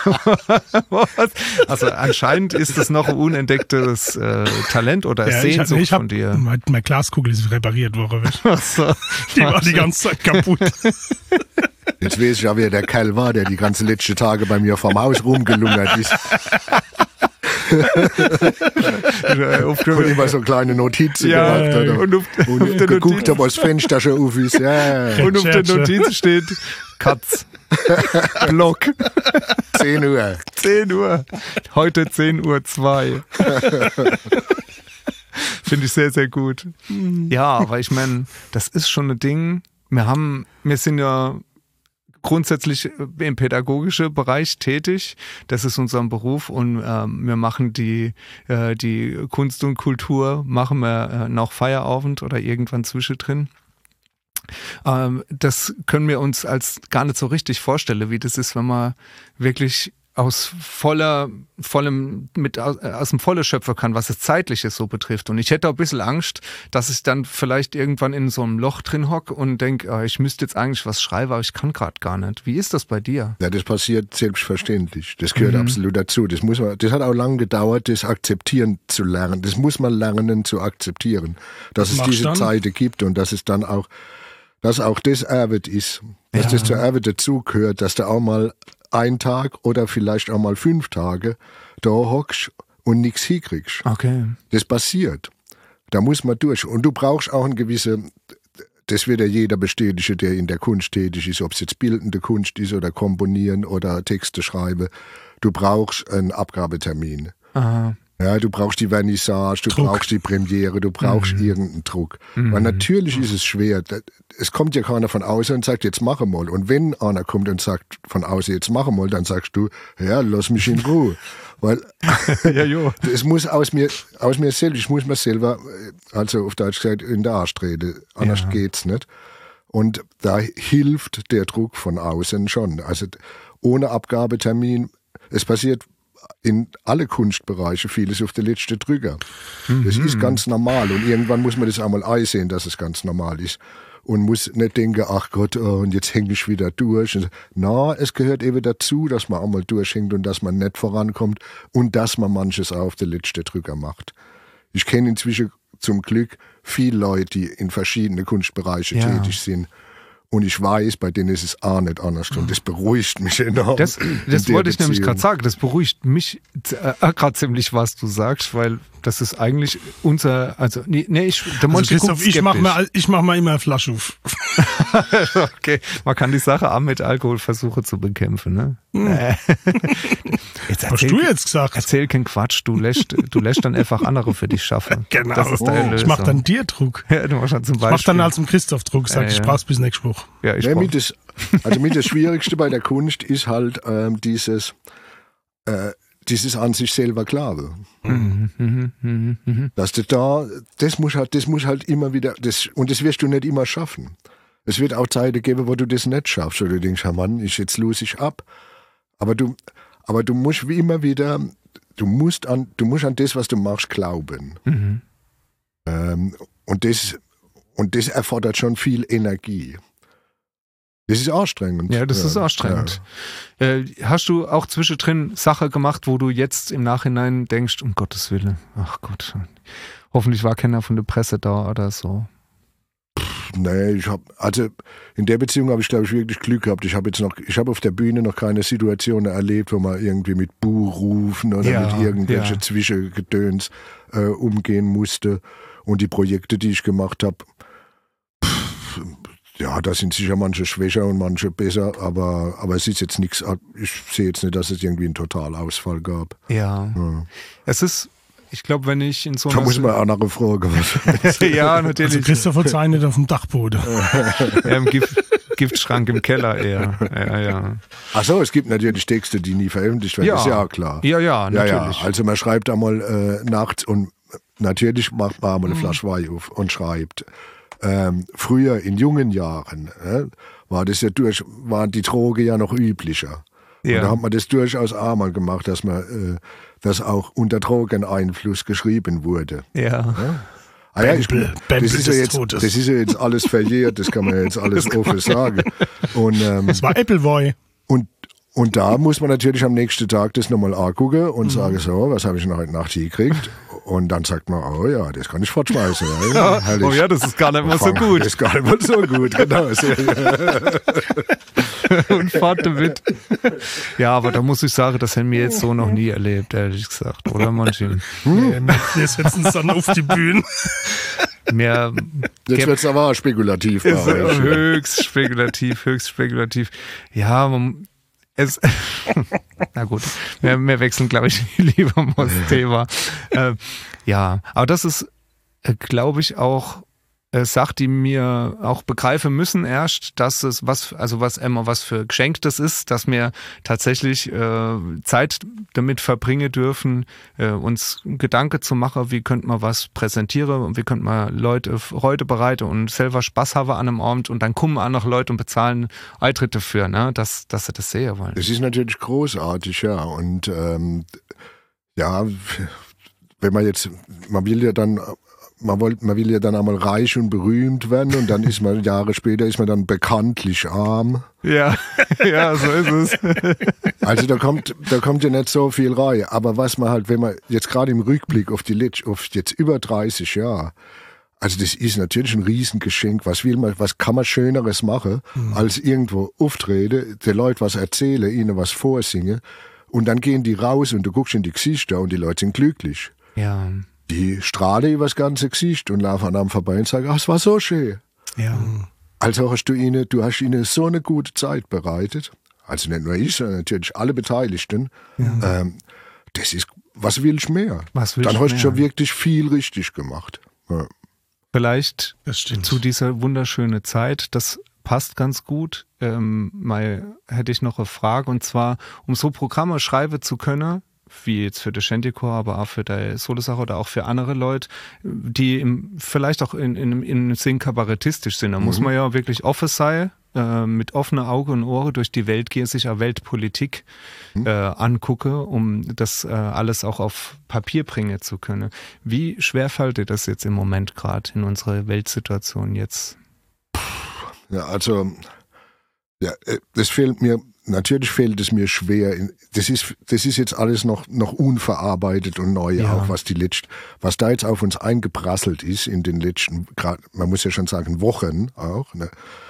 also anscheinend ist das noch ein unentdecktes Talent oder Sehnsucht von dir. Meine Glaskugel ist repariert worden. So. Die war die ganze Zeit kaputt. Jetzt weiß ich ja, wer der Kerl war, der die ganzen letzten Tage bei mir vorm Haus rumgelungert ist. Und immer so kleine Notizen gemacht hat. Und geguckt habe, als Fenster schon auf ist. Ja. Und auf der Notiz steht Katz. Block. 10 Uhr. 10 Uhr. Heute 10:02 Uhr. Finde ich sehr, sehr gut. Ja, aber ich meine, das ist schon ein Ding. Wir sind ja grundsätzlich im pädagogischen Bereich tätig. Das ist unser Beruf und wir machen die Kunst und Kultur, machen wir nach Feierabend oder irgendwann zwischendrin. Das können wir uns als gar nicht so richtig vorstellen, wie das ist, wenn man wirklich aus dem vollen schöpfen kann, was das Zeitliche so betrifft. Und ich hätte auch ein bisschen Angst, dass ich dann vielleicht irgendwann in so einem Loch drin hocke und denke, ich müsste jetzt eigentlich was schreiben, aber ich kann gerade gar nicht. Wie ist das bei dir? Ja, das passiert selbstverständlich. Das gehört absolut dazu. Das hat auch lange gedauert, das akzeptieren zu lernen. Das muss man lernen zu akzeptieren. Dass es diese Zeiten gibt und dass es dann auch, dass auch das Erbe ist. Dass das zur Erbe dazugehört, dass da auch mal 1 Tag oder vielleicht auch mal 5 Tage da hockst und nichts hinkriegst. Okay. Das passiert. Da muss man durch. Und du brauchst auch ein gewisse, das wird ja jeder bestätigen, der in der Kunst tätig ist, ob es jetzt bildende Kunst ist oder komponieren oder Texte schreiben. Du brauchst einen Abgabetermin. Aha. Ja, du brauchst die Vernissage, du brauchst die Premiere, du brauchst irgendeinen Druck. Weil natürlich ist es schwer. Es kommt ja keiner von außen und sagt, jetzt mache mal. Und wenn einer kommt und sagt von außen, jetzt mache mal, dann sagst du, ja, lass mich in Ruhe. Weil es muss aus mir selbst, ich muss mir selber, also auf Deutsch gesagt, in der Arsch treten. Anders geht's nicht. Und da hilft der Druck von außen schon. Also ohne Abgabetermin, es passiert in alle Kunstbereiche vieles auf der letzten Drücker. Das ist ganz normal und irgendwann muss man das einmal einsehen, dass es ganz normal ist und muss nicht denken, ach Gott, und jetzt hänge ich wieder durch. Na, es gehört eben dazu, dass man einmal durchhängt und dass man nicht vorankommt und dass man manches auch auf der letzten Drücker macht. Ich kenne inzwischen zum Glück viele Leute, die in verschiedenen Kunstbereichen tätig sind. Und ich weiß, bei denen ist es auch nicht anders. Und das beruhigt mich enorm. Das wollte ich nämlich gerade sagen. Das beruhigt mich gerade ziemlich, was du sagst, weil das ist eigentlich unser, also Christoph, ich mach mal immer eine Flasche auf. Okay, man kann die Sache auch mit Alkohol versuchen zu bekämpfen, ne? Hast du jetzt gesagt? Erzähl keinen Quatsch, du lässt dann einfach andere für dich schaffen. Genau. Das ist deine Lösung. Ich mach dann dir Druck. Ja, du machst dann zum Beispiel. Ich mach dann als dem Christoph Druck, sag ich brauch's bis nächste Woche. Ja, mit das Schwierigste bei der Kunst ist halt dieses an sich selber Glaube. Dass du das muss halt immer wieder, und das wirst du nicht immer schaffen. Es wird auch Zeiten geben, wo du das nicht schaffst, oder du denkst, Mann, jetzt lose ich ab. Aber du musst wie immer wieder, du musst an das, was du machst, glauben. Und das erfordert schon viel Energie. Das ist anstrengend. Ja, das ist anstrengend. Ja. Hast du auch zwischendrin Sache gemacht, wo du jetzt im Nachhinein denkst, um Gottes Willen, ach Gott, hoffentlich war keiner von der Presse da oder so? Nee, in der Beziehung habe ich, glaube ich, wirklich Glück gehabt. Ich habe auf der Bühne noch keine Situation erlebt, wo man irgendwie mit Buhrufen oder mit irgendwelchen Zwischengedöns umgehen musste. Und die Projekte, die ich gemacht habe, ja, da sind sicher manche schwächer und manche besser, aber es ist jetzt nichts, ich sehe jetzt nicht, dass es irgendwie einen Totalausfall gab. Ja. Es ist, ich glaube, wenn ich in so einer... Da muss man auch noch eine Frage was. Ja, natürlich. Also Christoph hat nicht auf dem Dachboden. Ja, im Giftschrank im Keller eher. Ja. Ach so, es gibt natürlich Texte, die nie veröffentlicht werden, ist ja auch klar. Ja, natürlich. Ja. Also man schreibt einmal nachts und natürlich macht man einmal eine Flasche Wein auf und schreibt. Früher in jungen Jahren waren die Drogen ja noch üblicher. Und da hat man das durchaus auch mal gemacht, dass man das auch unter Drogeneinfluss geschrieben wurde. Ja. Das ist ja jetzt alles verjährt, das kann man ja jetzt alles offen sagen. Und, das war Appleboy. Und da muss man natürlich am nächsten Tag das nochmal angucken und sagen, so, was habe ich denn heute Nacht hier gekriegt? Und dann sagt man, oh ja, das kann ich fortschmeißen. Ja. Oh ja, das ist gar nicht mal so gut. Das ist gar nicht mal so gut, genau. Und fahrt damit. Ja, aber da muss ich sagen, das haben wir jetzt so noch nie erlebt, ehrlich gesagt. Oder manche? Wir setzen es dann auf die Bühne. Jetzt wird es aber spekulativ. Höchst spekulativ. Ja, na gut, wir wechseln, glaube ich, lieber mal das Thema. Ja, aber das ist, glaube ich, auch Sache, die mir auch begreifen müssen erst, dass es was für Geschenk das ist, dass wir tatsächlich Zeit damit verbringen dürfen, uns Gedanken zu machen, wie könnte man was präsentieren und wie könnte man Leute Freude bereiten und selber Spaß haben an einem Abend und dann kommen auch noch Leute und bezahlen Eintritt dafür, ne, dass sie das sehen wollen. Das ist natürlich großartig, ja, und ja, wenn man will ja dann einmal reich und berühmt werden und dann ist man, Jahre später ist man dann bekanntlich arm. Ja, so ist es. Also da kommt ja nicht so viel rein. Aber was man halt, wenn man jetzt gerade im Rückblick auf jetzt über 30 Jahre, also das ist natürlich ein Riesengeschenk. Was kann man Schöneres machen, als irgendwo auftreten, den Leuten was erzählen, ihnen was vorsingen und dann gehen die raus und du guckst in die Gesichter und die Leute sind glücklich. Ja. Die strahlen übers ganze Gesicht und laufen an einem vorbei und sagen, es war so schön. Ja. Also hast du ihnen so eine gute Zeit bereitet. Also nicht nur ich, sondern natürlich alle Beteiligten. Ja. Das ist, was will ich mehr? Dann hast du schon wirklich viel richtig gemacht. Ja. Vielleicht zu dieser wunderschönen Zeit, das passt ganz gut. Mal hätte ich noch eine Frage, und zwar, um so Programme schreiben zu können, wie jetzt für den Shantychor, aber auch für die Solo-Sache oder auch für andere Leute, die vielleicht auch in Sinn kabarettistisch sind. Da muss man ja wirklich offen sein, mit offenen Augen und Ohren durch die Welt gehen, sich auch Weltpolitik angucken, um das alles auch auf Papier bringen zu können. Wie schwer fällt dir das jetzt im Moment gerade in unserer Weltsituation jetzt? Ja, also das fehlt mir. Natürlich fällt es mir schwer. Das ist jetzt alles noch unverarbeitet und neu, auch was da jetzt auf uns eingeprasselt ist in den letzten, man muss ja schon sagen, Wochen auch. Ne?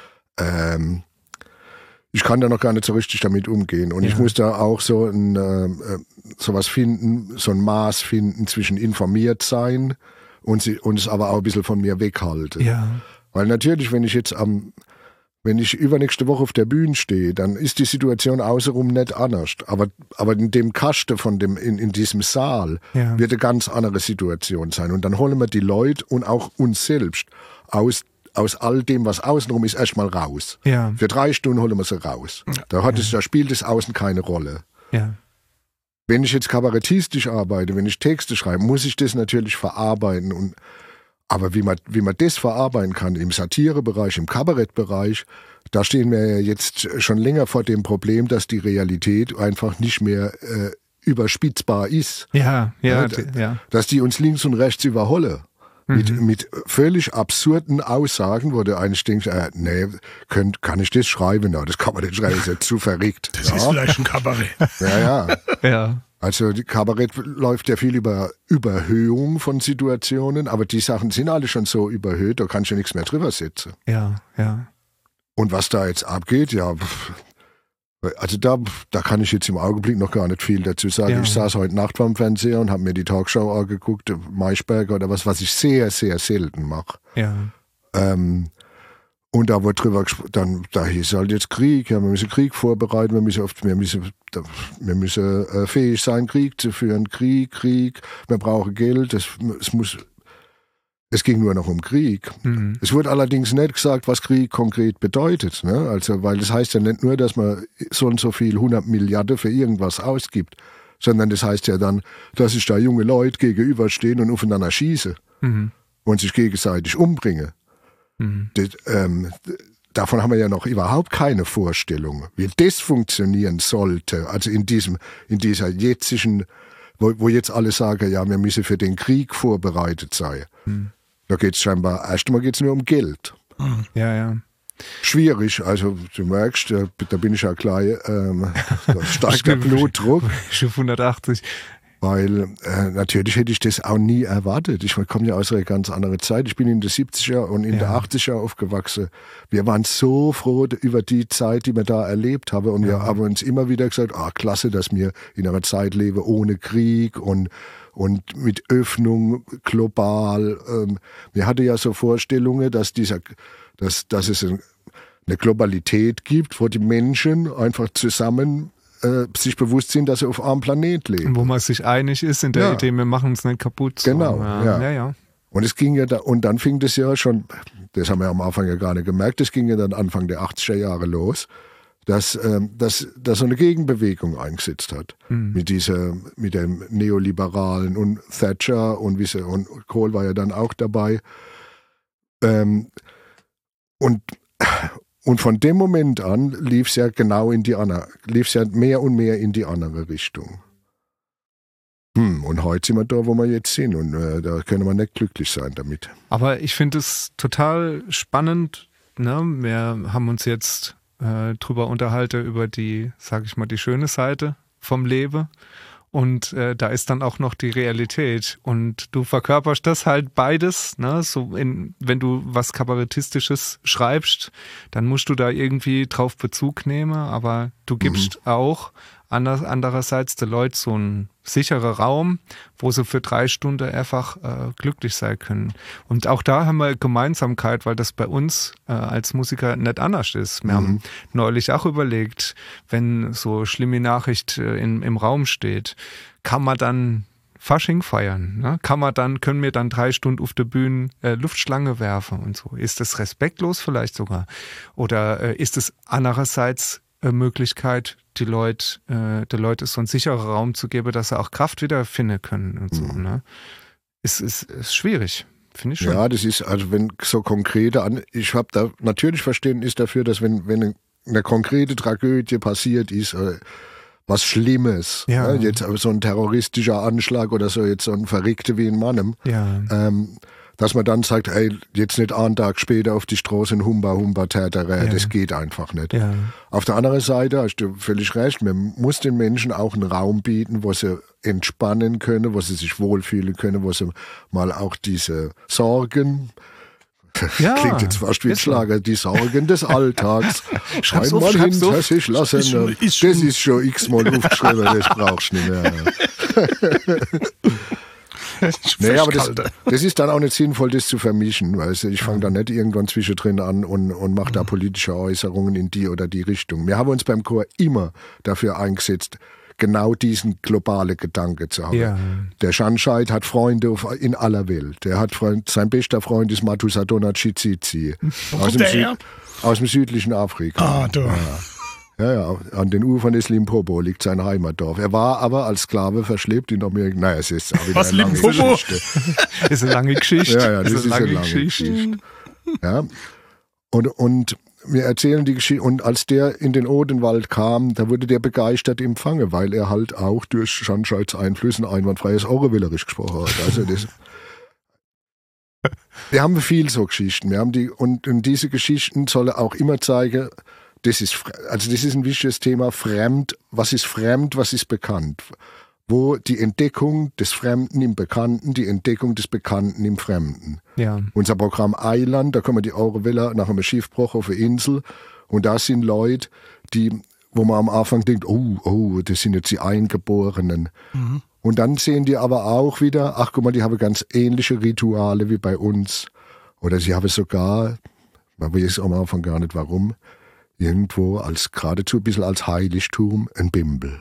Ich kann da noch gar nicht so richtig damit umgehen. Und ich muss da auch so sowas finden, so ein Maß finden zwischen informiert sein und es aber auch ein bisschen von mir weghalten. Ja. Weil natürlich, wenn ich übernächste Woche auf der Bühne stehe, dann ist die Situation außenrum nicht anders. Aber in dem Kasten in diesem Saal wird eine ganz andere Situation sein. Und dann holen wir die Leute und auch uns selbst aus all dem, was außenrum ist, erstmal raus. Ja. Für 3 Stunden holen wir sie raus. Da spielt das Außen keine Rolle. Ja. Wenn ich jetzt kabarettistisch arbeite, wenn ich Texte schreibe, muss ich das natürlich verarbeiten. Aber wie man das verarbeiten kann im Satirebereich, im Kabarettbereich, da stehen wir ja jetzt schon länger vor dem Problem, dass die Realität einfach nicht mehr überspitzbar ist. Ja. Dass die uns links und rechts überholen. Mit völlig absurden Aussagen, wo du eigentlich denkst, kann ich das schreiben? No, das kann man nicht schreiben, das ist zu verrückt. Das ist vielleicht ein Kabarett. Ja. Also die Kabarett läuft ja viel über Überhöhung von Situationen, aber die Sachen sind alle schon so überhöht, da kannst du nichts mehr drüber setzen. Ja. Und was da jetzt abgeht, also da kann ich jetzt im Augenblick noch gar nicht viel dazu sagen. Ja. Ich saß heute Nacht vorm Fernseher und habe mir die Talkshow angeguckt, Maischberger oder was ich sehr, sehr selten mache. Ja. Und da wurde drüber gesprochen, da hieß halt jetzt Krieg, wir müssen Krieg vorbereiten, wir müssen fähig sein, Krieg zu führen, Krieg, wir brauchen Geld, es ging nur noch um Krieg. Es wurde allerdings nicht gesagt, was Krieg konkret bedeutet, ne? Also, weil das heißt ja nicht nur, dass man so und so viel 100 Milliarden für irgendwas ausgibt, sondern das heißt ja dann, dass sich da junge Leute gegenüberstehen und aufeinander schießen und sich gegenseitig umbringen. davon haben wir ja noch überhaupt keine Vorstellung, wie das funktionieren sollte. Also in dieser jetzigen, wo jetzt alle sagen, ja, wir müssen für den Krieg vorbereitet sein. Da geht es scheinbar, erstmal geht es nur um Geld. Ja. Schwierig, also du merkst, da bin ich ja gleich, da steigt der Blutdruck. Schon 180. Weil natürlich hätte ich das auch nie erwartet. Ich komme ja aus einer ganz anderen Zeit. Ich bin in den 70er und in der 80er aufgewachsen. Wir waren so froh über die Zeit, die wir da erlebt haben. Und wir haben uns immer wieder gesagt, klasse, dass wir in einer Zeit leben ohne Krieg und mit Öffnung global. Wir hatten ja so Vorstellungen, dass es eine Globalität gibt, wo die Menschen einfach zusammen sich bewusst sind, dass sie auf einem Planet leben. Wo man sich einig ist in der Idee, wir machen es nicht kaputt. So. Genau, ja. Und es ging ja und dann fing das ja schon, das haben wir am Anfang ja gar nicht gemerkt, das ging ja dann Anfang der 80er Jahre los, dass so eine Gegenbewegung eingesetzt hat. Mit dem Neoliberalen und Thatcher und Kohl war ja dann auch dabei. Und von dem Moment an lief es ja mehr und mehr in die andere Richtung. Und heute sind wir da, wo wir jetzt sind und da können wir nicht glücklich sein damit. Aber ich finde es total spannend, ne? Wir haben uns jetzt drüber unterhalten über die, sag ich mal, die schöne Seite vom Leben. Und da ist dann auch noch die Realität. Und du verkörperst das halt beides. Ne? So wenn du was Kabarettistisches schreibst, dann musst du da irgendwie drauf Bezug nehmen. Aber du gibst auch andererseits den Leuten so einen sicheren Raum, wo sie für 3 Stunden einfach glücklich sein können. Und auch da haben wir Gemeinsamkeit, weil das bei uns als Musiker nicht anders ist. Wir haben neulich auch überlegt, wenn so schlimme Nachricht im Raum steht, kann man dann Fasching feiern? Ne? Können wir dann 3 Stunden auf der Bühne Luftschlange werfen und so? Ist das respektlos vielleicht sogar? Oder ist es andererseits Möglichkeit, die Leute so einen sicheren Raum zu geben, dass sie auch Kraft wiederfinden können und so. Ne? Ist schwierig, finde ich schon. Ja, das ist, also wenn so konkrete, ich habe da natürlich Verständnis dafür, dass wenn eine konkrete Tragödie passiert ist, was Schlimmes, jetzt so ein terroristischer Anschlag oder so, jetzt so ein Verrückter wie in Mannem, dass man dann sagt, hey, jetzt nicht einen Tag später auf die Straße ein Humba tätere, das geht einfach nicht. Ja. Auf der anderen Seite hast du völlig recht, man muss den Menschen auch einen Raum bieten, wo sie entspannen können, wo sie sich wohlfühlen können, wo sie mal auch diese Sorgen, klingt jetzt fast wie ein Schlager, die Sorgen des Alltags einmal hinter sich lassen. Das ist schon x-mal aufgeschrieben, das brauchst du nicht mehr. Nee, aber das ist dann auch nicht sinnvoll, das zu vermischen. Weißt du? Ich fange da nicht irgendwann zwischendrin an und mache da politische Äußerungen in die oder die Richtung. Wir haben uns beim Chor immer dafür eingesetzt, genau diesen globalen Gedanke zu haben. Ja. Der Schanscheid hat Freunde in aller Welt. Sein bester Freund ist Matusadona Chizizi aus dem südlichen Afrika. Ja, an den Ufern des Limpopo liegt sein Heimatdorf. Er war aber als Sklave verschleppt in Amerika. Naja, es ist auch wieder eine lange Geschichte. Ist eine lange Geschichte. Ja, das ist eine lange Geschichte. Ja. Und wir erzählen die Geschichte. Und als der in den Odenwald kam, da wurde der begeistert empfangen, weil er halt auch durch Schanscheids Einflüssen einwandfreies Aurewillerisch gesprochen hat. Also wir haben viel so Geschichten. Und diese Geschichten sollen auch immer zeigen, das ist ein wichtiges Thema, was ist bekannt? Wo die Entdeckung des Fremden im Bekannten, die Entdeckung des Bekannten im Fremden. Ja. Unser Programm Eiland, da kommen die Aureweller nach einem Schiffbruch auf eine Insel und da sind Leute, wo man am Anfang denkt, oh, das sind jetzt die Eingeborenen. Mhm. Und dann sehen die aber auch wieder, ach guck mal, die haben ganz ähnliche Rituale wie bei uns. Oder sie haben sogar, man weiß am Anfang gar nicht warum, irgendwo geradezu ein bisschen als Heiligtum ein Bimbel.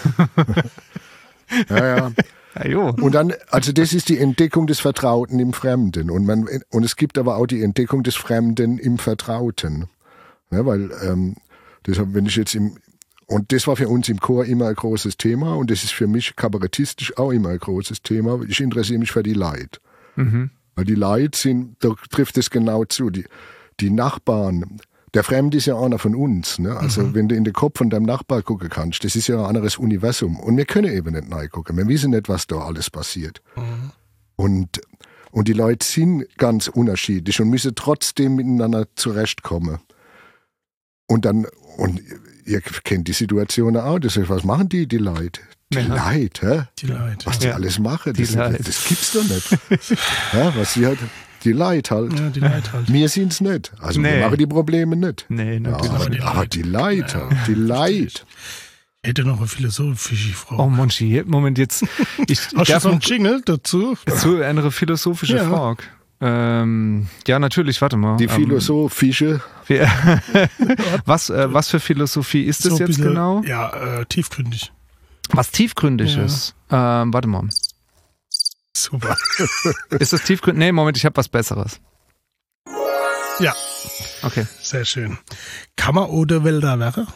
Ja. Und dann, also das ist die Entdeckung des Vertrauten im Fremden. Und es gibt aber auch die Entdeckung des Fremden im Vertrauten. Ja, weil, deshalb, wenn ich jetzt und das war für uns im Chor immer ein großes Thema und das ist für mich kabarettistisch auch immer ein großes Thema. Ich interessiere mich für die Leute. Mhm. Weil die Leute da trifft es genau zu. Die Nachbarn, der Fremde ist ja einer von uns. Ne? Also wenn du in den Kopf von deinem Nachbar gucken kannst, das ist ja ein anderes Universum. Und wir können eben nicht reingucken. Wir wissen nicht, was da alles passiert. Und die Leute sind ganz unterschiedlich und müssen trotzdem miteinander zurechtkommen. Und ihr kennt die Situation auch. Das heißt, was machen die Leute? Die Leute, hä? Die Leute. Was die alles machen, das gibt's doch nicht. Ja, was sie halt, die Leute halt. Ja, die Leute halt. Wir sind's nicht. Also wir machen die Probleme nicht. Nee, natürlich. Aber die Leute halt, die Leute. Ich hätte noch eine philosophische Frage. Oh Monchi, Moment jetzt. Hast du so einen Jingle dazu? Eine philosophische Frage. Ja, natürlich, warte mal. Die philosophische. Was für Philosophie ist das jetzt genau? Ja, tiefgründig. Was tiefgründig ist? Warte mal. Super. Ist das tiefgründig? Nee, Moment, ich habe was Besseres. Ja. Okay. Sehr schön. Kann man ohne Wälder werden?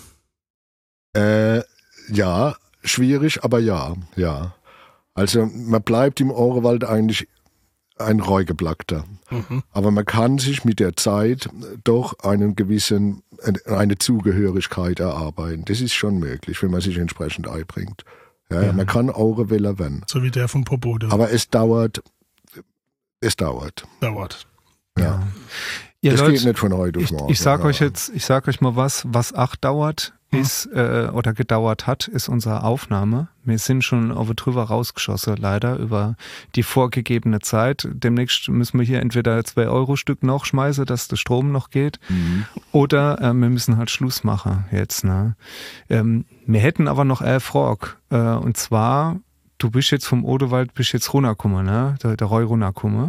Ja, schwierig, aber ja. Also man bleibt im Odenwald eigentlich ein Reugeplackter. Aber man kann sich mit der Zeit doch eine Zugehörigkeit erarbeiten. Das ist schon möglich, wenn man sich entsprechend einbringt. Ja. Man kann Ohrenwälder werden. So wie der vom Popode. Aber es dauert. Ja. Das geht nicht von heute auf morgen. Ich sag euch mal was auch dauert. Ist oder gedauert hat, ist unsere Aufnahme. Wir sind schon drüber rausgeschossen, leider, über die vorgegebene Zeit. Demnächst müssen wir hier entweder 2-Euro-Stück noch schmeißen, dass der Strom noch geht, oder wir müssen halt Schluss machen jetzt. Ne? Wir hätten aber noch eine Frage. Und zwar, du bist jetzt vom Odewald, bist jetzt runtergekommen, ne? Der Roy runtergekommen.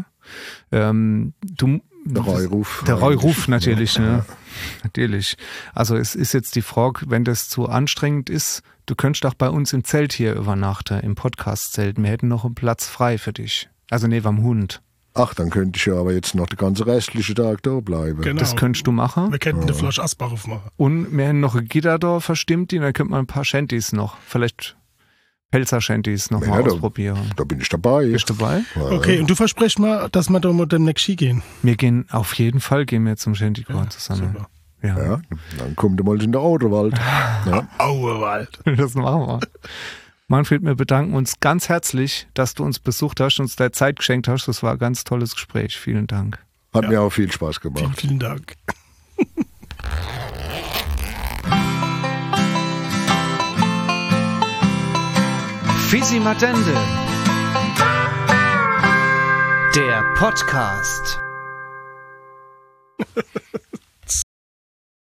Der Reuruf. Der Reuruf natürlich, ne? Natürlich. Also es ist jetzt die Frage, wenn das zu anstrengend ist, du könntest auch bei uns im Zelt hier übernachten, im Podcast-Zelt. Wir hätten noch einen Platz frei für dich. Also neben am Hund. Ach, dann könnte ich ja aber jetzt noch den ganzen restlichen Tag da bleiben. Genau. Das könntest du machen. Wir könnten eine Flasche Asbach aufmachen. Und wir hätten noch ein Gitter da verstimmt, und dann könnte man ein paar Shanties noch, vielleicht Pelzer-Shanties noch mal ausprobieren. Da bin ich dabei. Bist du dabei? Ja. Okay, und du versprichst mal, dass wir da mit dem Ski gehen? Wir gehen, auf jeden Fall gehen wir zum Shantycore zusammen. Super. Ja, dann kommt ihr mal in den Auewald. Ja. Auewald. Das machen wir. Manfred, wir bedanken uns ganz herzlich, dass du uns besucht hast, uns deine Zeit geschenkt hast. Das war ein ganz tolles Gespräch. Vielen Dank. Hat mir auch viel Spaß gemacht. Vielen Dank. Fisi Matende, der Podcast.